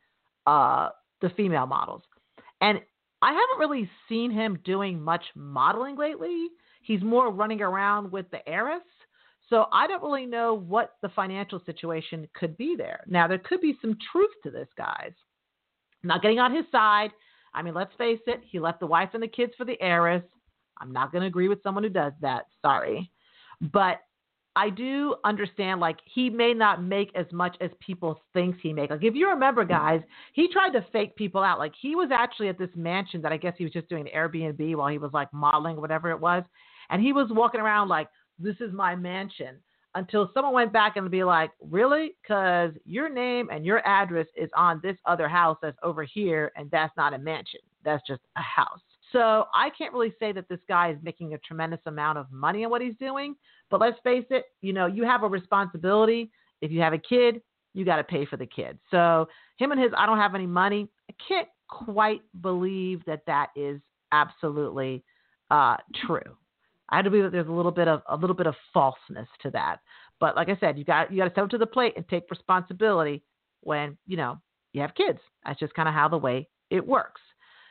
Speaker 3: the female models. And I haven't really seen him doing much modeling lately. He's more running around with the heiress. So I don't really know what the financial situation could be there. Now, there could be some truth to this, guys. I'm not getting on his side. I mean, let's face it. He left the wife and the kids for the heiress. I'm not going to agree with someone who does that. Sorry. But I do understand, like, he may not make as much as people think he makes. Like, if you remember, guys, he tried to fake people out. Like, he was actually at this mansion that I guess he was just doing the Airbnb while he was, like, modeling or whatever it was. And he was walking around like, this is my mansion, until someone went back and be like, really? Because your name and your address is on this other house that's over here, and that's not a mansion. That's just a house. So I can't really say that this guy is making a tremendous amount of money on what he's doing. But let's face it, you have a responsibility. If you have a kid, you got to pay for the kid. So him and his, I don't have any money. I can't quite believe that that is absolutely true. I had to believe that there's a little bit of falseness to that. But like I said, you got to step up to the plate and take responsibility when, you have kids. That's just kind of how the way it works.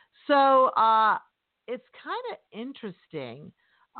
Speaker 3: So it's kind of interesting.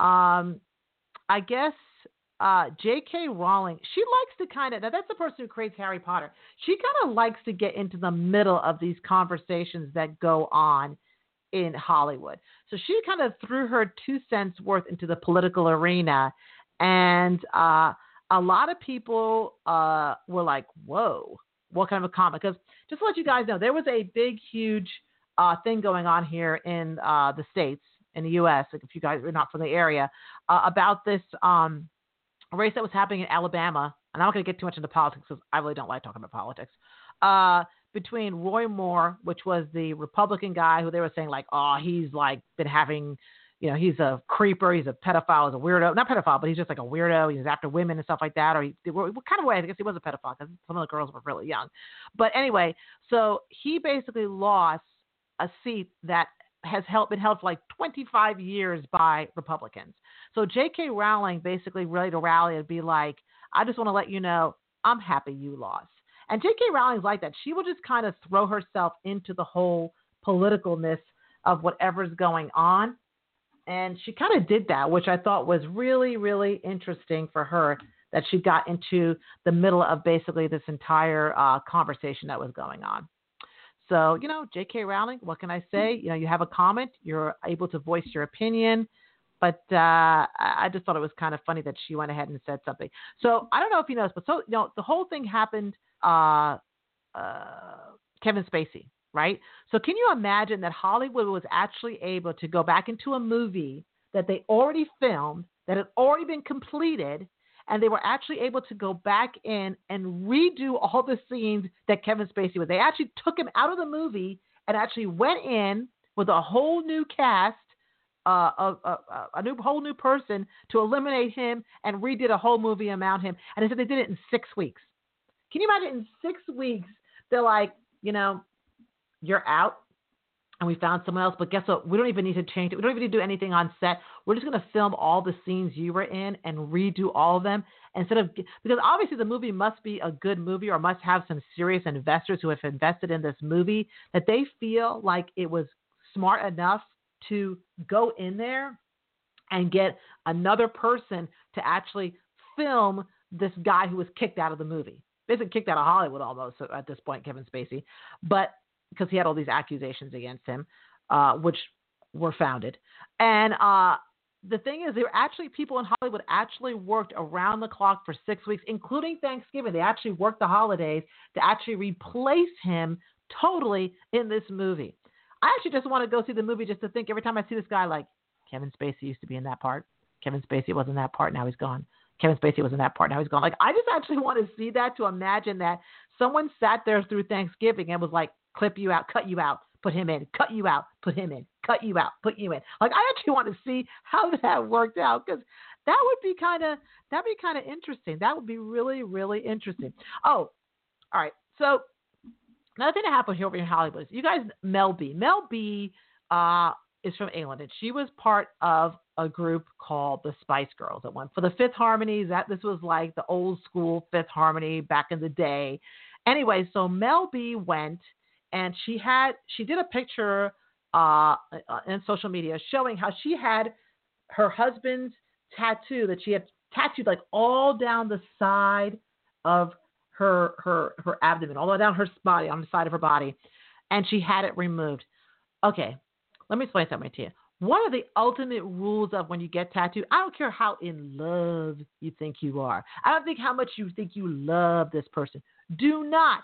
Speaker 3: I guess J.K. Rowling, she likes to now that's the person who creates Harry Potter. She kind of likes to get into the middle of these conversations that go on in Hollywood. So she kind of threw her 2 cents worth into the political arena. And a lot of people were like, whoa, what kind of a comment? Because just to let you guys know, there was a big, huge thing going on here in the States, in the U.S., like if you guys are not from the area, about this race that was happening in Alabama. And I'm not going to get too much into politics because I really don't like talking about politics. Between Roy Moore, which was the Republican guy who they were saying like, oh, he's like been having, he's a creeper, he's a pedophile, he's a weirdo. Not pedophile, but he's just like a weirdo. He's after women and stuff like that. Or what kind of way? I guess he was a pedophile because some of the girls were really young. But anyway, so he basically lost a seat that has been held for like 25 years by Republicans. So J.K. Rowling basically ready to rally and be like, I just want to let you know, I'm happy you lost. And J.K. Rowling's like that. She will just kind of throw herself into the whole politicalness of whatever's going on. And she kind of did that, which I thought was really, really interesting for her, that she got into the middle of basically this entire conversation that was going on. So, J.K. Rowling, what can I say? You have a comment, you're able to voice your opinion, but I just thought it was kind of funny that she went ahead and said something. So I don't know if you know this, but the whole thing happened, Kevin Spacey, right? So can you imagine that Hollywood was actually able to go back into a movie that they already filmed, that had already been completed, and they were actually able to go back in and redo all the scenes that Kevin Spacey was. They actually took him out of the movie and actually went in with a whole new cast, whole new person to eliminate him, and redid a whole movie around him. And they said they did it in 6 weeks. Can you imagine in 6 weeks, they're like, you're out. And we found someone else, but guess what? We don't even need to change it. We don't even need to do anything on set. We're just going to film all the scenes you were in and redo all of them because obviously the movie must be a good movie or must have some serious investors who have invested in this movie, that they feel like it was smart enough to go in there and get another person to actually film this guy who was kicked out of the movie. Basically kicked out of Hollywood almost at this point, Kevin Spacey. But because he had all these accusations against him, which were founded. And the thing is, there were actually people in Hollywood actually worked around the clock for 6 weeks, including Thanksgiving. They actually worked the holidays to actually replace him totally in this movie. I actually just want to go see the movie just to think every time I see this guy, like, Kevin Spacey used to be in that part. Kevin Spacey was in that part. Now he's gone. Kevin Spacey was in that part. Now he's gone. Like, I just actually want to see that, to imagine that someone sat there through Thanksgiving and was like, clip you out, cut you out, put him in, cut you out, put him in, cut you out, put you in. Like, I actually want to see how that worked out, because that'd be kind of interesting. That would be really, really interesting. Oh, all right. So another thing that happened here over in Hollywood is, you guys, Mel B. Mel B is from England, and she was part of a group called the Spice Girls that went for the Fifth Harmony. This was like the old school Fifth Harmony back in the day. Anyway, so Mel B went, and she did a picture in social media showing how she had her husband's tattoo that she had tattooed like all down the side of her abdomen, all the way down her body, on the side of her body, and she had it removed. Okay, let me explain something to you. One of the ultimate rules of when you get tattooed, I don't care how in love you think you are. I don't think how much you think you love this person. Do not,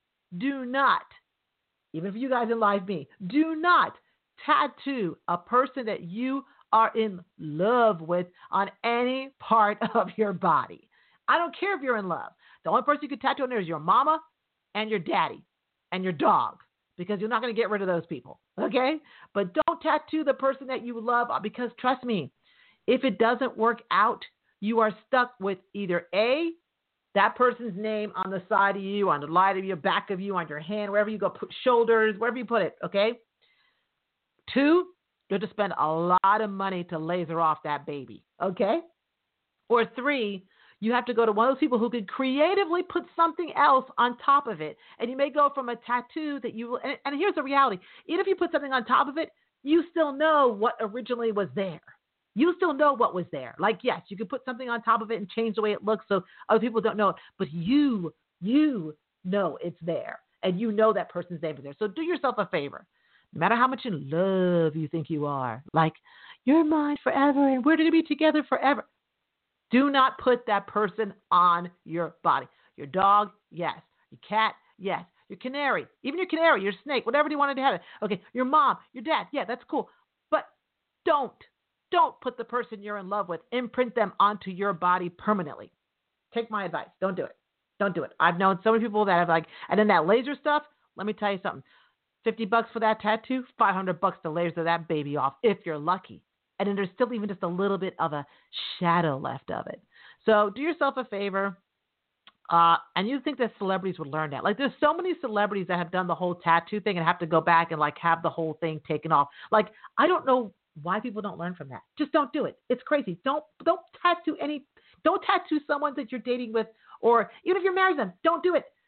Speaker 3: even if you guys in live me, do not tattoo a person that you are in love with on any part of your body. I don't care if you're in love. The only person you can tattoo on there is your mama and your daddy and your dog, because you're not going to get rid of those people, okay? But don't tattoo the person that you love, because trust me, if it doesn't work out, you are stuck with either A, that person's name on the side of you, on the line of your back of you, on your hand, wherever you go, put shoulders, wherever you put it, okay? 2, you have to spend a lot of money to laser off that baby, okay? Or 3, you have to go to one of those people who can creatively put something else on top of it. And you may go from a tattoo that you, and here's the reality, even if you put something on top of it, you still know what originally was there. You still know what was there. Like, yes, you can put something on top of it and change the way it looks so other people don't know it. But you know it's there. And you know that person's name is there. So do yourself a favor. No matter how much in love you think you are, like, you're mine forever and we're going to be together forever. Do not put that person on your body. Your dog, yes. Your cat, yes. Your canary, even your canary, your snake, whatever you wanted to have it. Okay, your mom, your dad, yeah, that's cool. But don't put the person you're in love with, imprint them onto your body permanently. Take my advice. Don't do it. Don't do it. I've known so many people that have and then that laser stuff, let me tell you something. $50 for that tattoo, $500 to laser that baby off if you're lucky. And then there's still even just a little bit of a shadow left of it. So do yourself a favor. And you think that celebrities would learn that. Like, there's so many celebrities that have done the whole tattoo thing and have to go back and have the whole thing taken off. Like, I don't know why people don't learn from that. Just don't do it. It's crazy. Don't tattoo someone that you're dating with, or even if you're married to them, don't do it.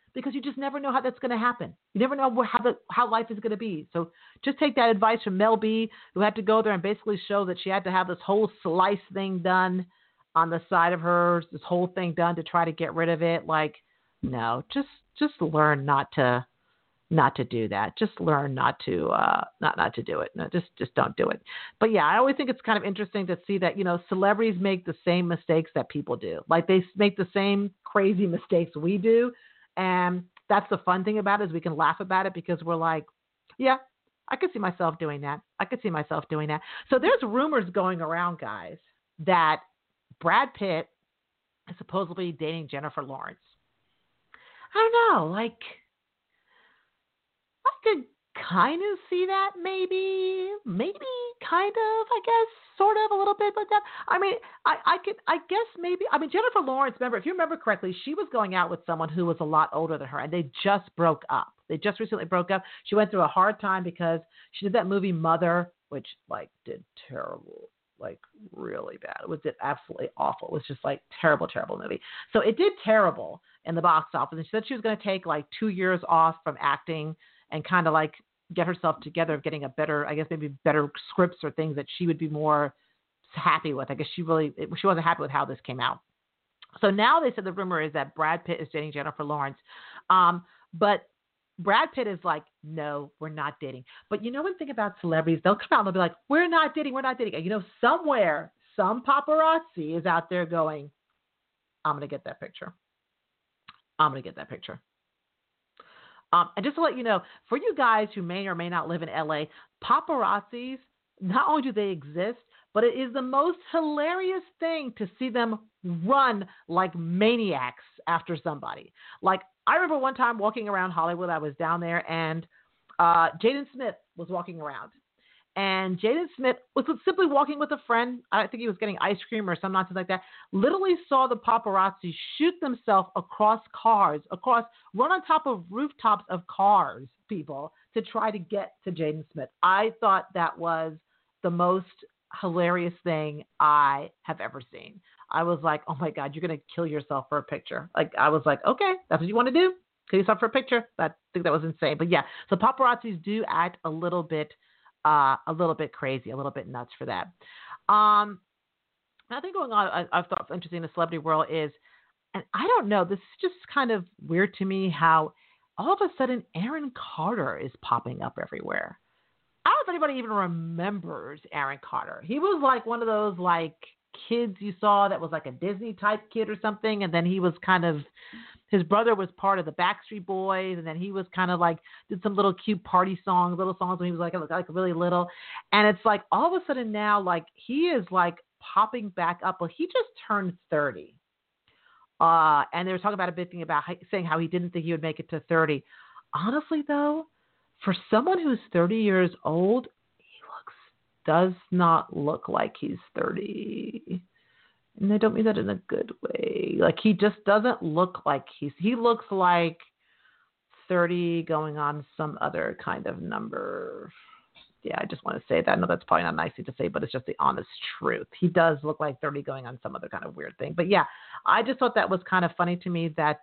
Speaker 3: because you just never know how that's going to happen. You never know how life is going to be. So just take that advice from Mel B, who had to go there and basically show that she had to have this whole slice thing done on the side of hers, this whole thing done to try to get rid of it. Like, no, just learn not to do that. Just learn not to do it. No, just don't do it. But yeah, I always think it's kind of interesting to see that, celebrities make the same mistakes that people do. Like they make the same crazy mistakes we do. And that's the fun thing about it, is we can laugh about it because we're like, yeah, I could see myself doing that. So there's rumors going around, guys, that Brad Pitt is supposedly dating Jennifer Lawrence. I don't know, like, I could kind of see that, maybe kind of, I guess, sort of, a little bit like that. I mean, I guess maybe, Jennifer Lawrence, if you remember correctly, she was going out with someone who was a lot older than her, and they just broke up. They just recently broke up. She went through a hard time because she did that movie Mother, which, like, did terrible, like, really bad. It did absolutely awful. It was just, like, terrible movie. So it did terrible in the box office, and she said she was going to take, like, 2 years off from acting and kind of like get herself together of getting a better, I guess maybe better scripts or things that she would be more happy with. I guess she wasn't happy with how this came out. So now they said the rumor is that Brad Pitt is dating Jennifer Lawrence. But Brad Pitt is like, no, we're not dating. But one thing about celebrities, they'll come out and they'll be like, we're not dating. And somewhere, some paparazzi is out there going, I'm going to get that picture. And just to let you know, for you guys who may or may not live in LA, paparazzis, not only do they exist, but it is the most hilarious thing to see them run like maniacs after somebody. Like, I remember one time walking around Hollywood, I was down there, and Jaden Smith was walking around. And Jaden Smith was simply walking with a friend. I think he was getting ice cream or some nonsense like that. Literally saw the paparazzi shoot themselves across cars, run on top of rooftops of cars, people, to try to get to Jaden Smith. I thought that was the most hilarious thing I have ever seen. I was like, oh my God, you're going to kill yourself for a picture. Like, I was like, okay, that's what you want to do? Kill yourself for a picture? I think that was insane. But yeah, so paparazzis do act a little bit crazy, a little bit nuts for that. Another thing going on I've thought interesting in the celebrity world is, and I don't know, this is just kind of weird to me, how all of a sudden Aaron Carter is popping up everywhere. I don't know if anybody even remembers Aaron Carter. He was like one of those like kids you saw that was like a Disney type kid or something, and then he was kind of, his brother was part of the Backstreet Boys, and then he was kind of like did some little cute party songs, little songs when he was like really little. And it's like all of a sudden now, like he is like popping back up. Well, he just turned 30. And they were talking about a big thing about saying how he didn't think he would make it to 30. Honestly, though, for someone who's 30 years old, does not look like he's 30. And I don't mean that in a good way. Like, he just doesn't look like he looks like 30 going on some other kind of number. Yeah, I just want to say that. I know that's probably not nice to say, but it's just the honest truth. He does look like 30 going on some other kind of weird thing. But yeah, I just thought that was kind of funny to me that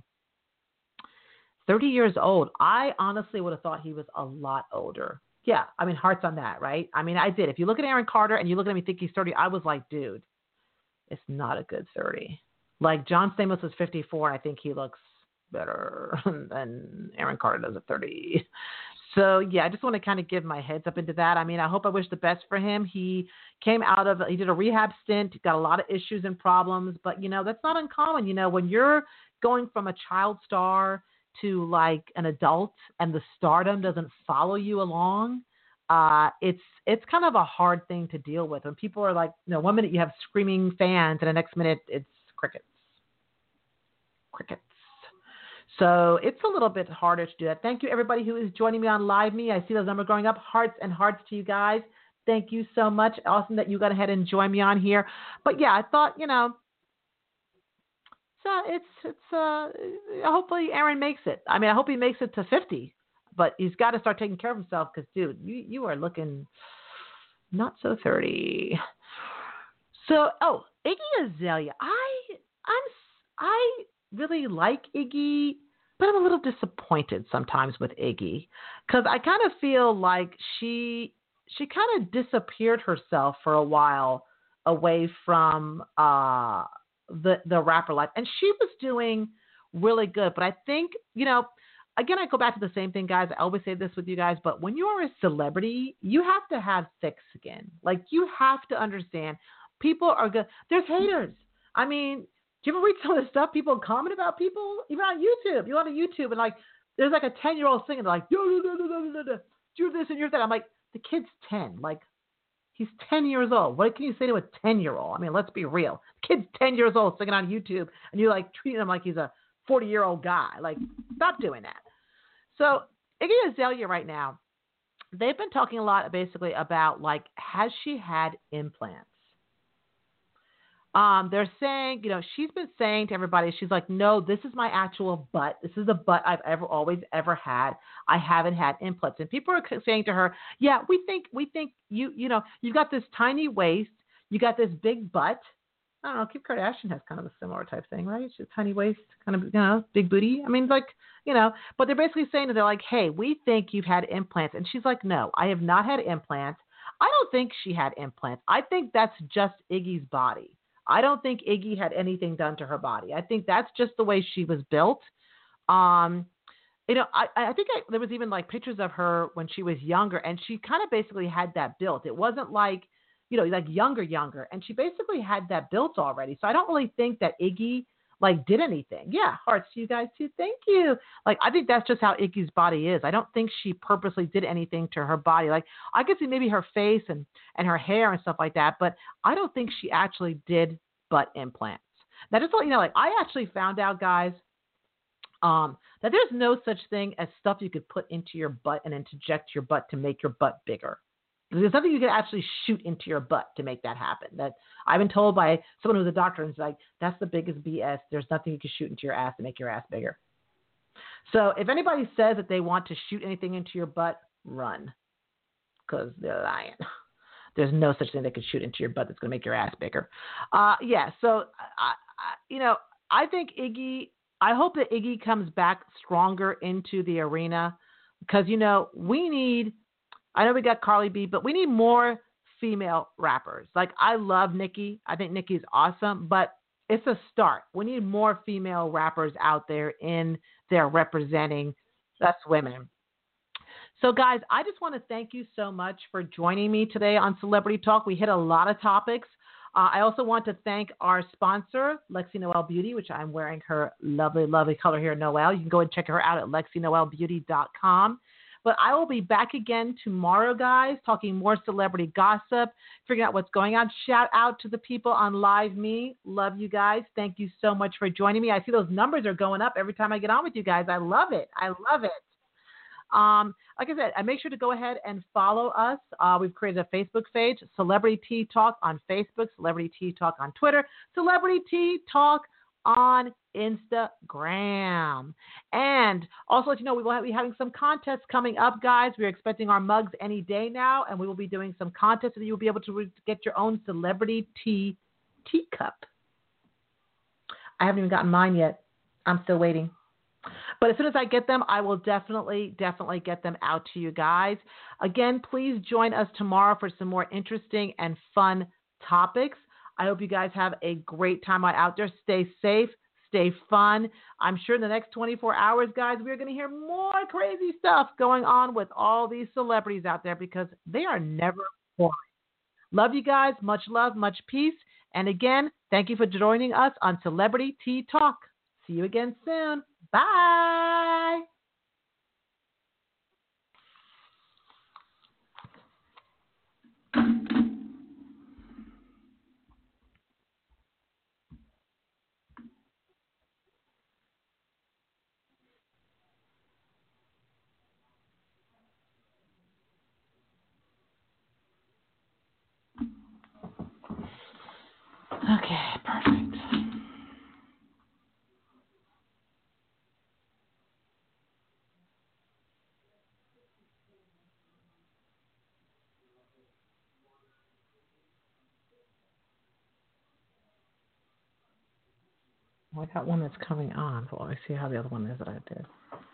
Speaker 3: 30 years old. I honestly would have thought he was a lot older. Yeah, I mean, hearts on that, right? I mean, I did. If you look at Aaron Carter and you look at him and think he's 30, I was like, dude, it's not a good 30. Like, John Stamos is 54, and I think he looks better than Aaron Carter does at 30. So, yeah, I just want to kind of give my heads up into that. I mean, I wish the best for him. He did a rehab stint, got a lot of issues and problems, but, that's not uncommon. When you're going from a child star to like an adult and the stardom doesn't follow you along, it's kind of a hard thing to deal with. When people are like, 1 minute you have screaming fans and the next minute it's crickets. So it's a little bit harder to do that. Thank you, everybody who is joining me on Live Me. I see those numbers going up. Hearts and hearts to you guys. Thank you so much. Awesome that you got ahead and joined me on here. But yeah, I thought, it's hopefully Aaron makes it. I mean, I hope he makes it to 50, but he's got to start taking care of himself because, dude, you are looking not so 30. So, Iggy Azalea. I really like Iggy, but but I'm a little disappointed sometimes with Iggy because I kind of feel like she kind of disappeared herself for a while away from the rapper life, and she was doing really good. But I think again, I go back to the same thing, guys. I always say this with you guys, but when you are a celebrity, you have to have thick skin. Like you have to understand, people are good. There's haters. I mean, do you ever read some of the stuff people comment about people even on YouTube? You go on YouTube and like there's like a 10-year-old singing, they're like, do this and you're that. I'm like, the kid's 10. Like, he's 10 years old. What can you say to a 10-year-old? I mean, let's be real. The kid's 10 years old singing on YouTube, and you're like treating him like he's a 40-year-old guy. Like, stop doing that. So, Iggy Azalea right now, they've been talking a lot basically about, like, has she had implants? They're saying, she's been saying to everybody, she's like, no, this is my actual butt. This is the butt I've always ever had. I haven't had implants. And people are saying to her, yeah, we think you've got this tiny waist. You got this big butt. I don't know. Kim Kardashian has kind of a similar type thing, right? She's a tiny waist, kind of, big booty. I mean, like, but they're basically saying that they're like, hey, we think you've had implants. And she's like, no, I have not had implants. I don't think she had implants. I think that's just Iggy's body. I don't think Iggy had anything done to her body. I think that's just the way she was built. I think there was even like pictures of her when she was younger, and she kind of basically had that built. It wasn't like, like younger, and she basically had that built already. So I don't really think that Iggy like did anything. Yeah, hearts to you guys too. Thank you. Like, I think that's just how Iggy's body is. I don't think she purposely did anything to her body. Like, I could see maybe her face and her hair and stuff like that, but I don't think she actually did butt implants. Now, just to let you know, like, I actually found out, guys, that there's no such thing as stuff you could put into your butt and interject your butt to make your butt bigger. There's nothing you can actually shoot into your butt to make that happen. That I've been told by someone who's a doctor, and it's like, that's the biggest BS. There's nothing you can shoot into your ass to make your ass bigger. So if anybody says that they want to shoot anything into your butt, run, because they're lying. There's no such thing that could shoot into your butt that's going to make your ass bigger. So I think Iggy. I hope that Iggy comes back stronger into the arena, because we need. I know we got Carly B, but we need more female rappers. Like, I love Nicki. I think Nicki's awesome, but it's a start. We need more female rappers out there in there representing us women. So, guys, I just want to thank you so much for joining me today on Celebrity Talk. We hit a lot of topics. I also want to thank our sponsor, Lexi Noel Beauty, which I'm wearing her lovely, lovely color here, Noel. You can go and check her out at LexiNoelBeauty.com. But I will be back again tomorrow, guys, talking more celebrity gossip, figuring out what's going on. Shout out to the people on Live Me. Love you guys. Thank you so much for joining me. I see those numbers are going up every time I get on with you guys. I love it. I love it. Like I said, I make sure to go ahead and follow us. We've created a Facebook page, Celebrity Tea Talk on Facebook, Celebrity Tea Talk on Twitter, Celebrity Tea Talk on Instagram. And also let you know, we will be having some contests coming up, guys. We're expecting our mugs any day now, and we will be doing some contests so that you'll be able to get your own celebrity tea teacup. I haven't even gotten mine yet. I'm still waiting. But as soon as I get them, I will definitely get them out to you guys. Again, please join us tomorrow for some more interesting and fun topics. I hope you guys have a great time out there. Stay safe, stay fun. I'm sure in the next 24 hours, guys, we're going to hear more crazy stuff going on with all these celebrities out there, because they are never boring. Love you guys. Much love, much peace. And again, thank you for joining us on Celebrity Tea Talk. See you again soon. Bye. Okay, perfect. Well, I got one that's coming on. Well, let me see how the other one is that I did.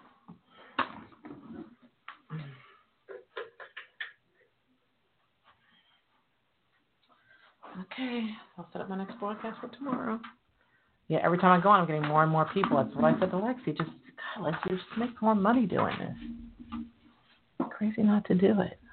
Speaker 3: Okay, I'll set up my next broadcast for tomorrow. Yeah, every time I go on, I'm getting more and more people. That's what I said to Lexi. God, Lexi, just make more money doing this. It's crazy not to do it.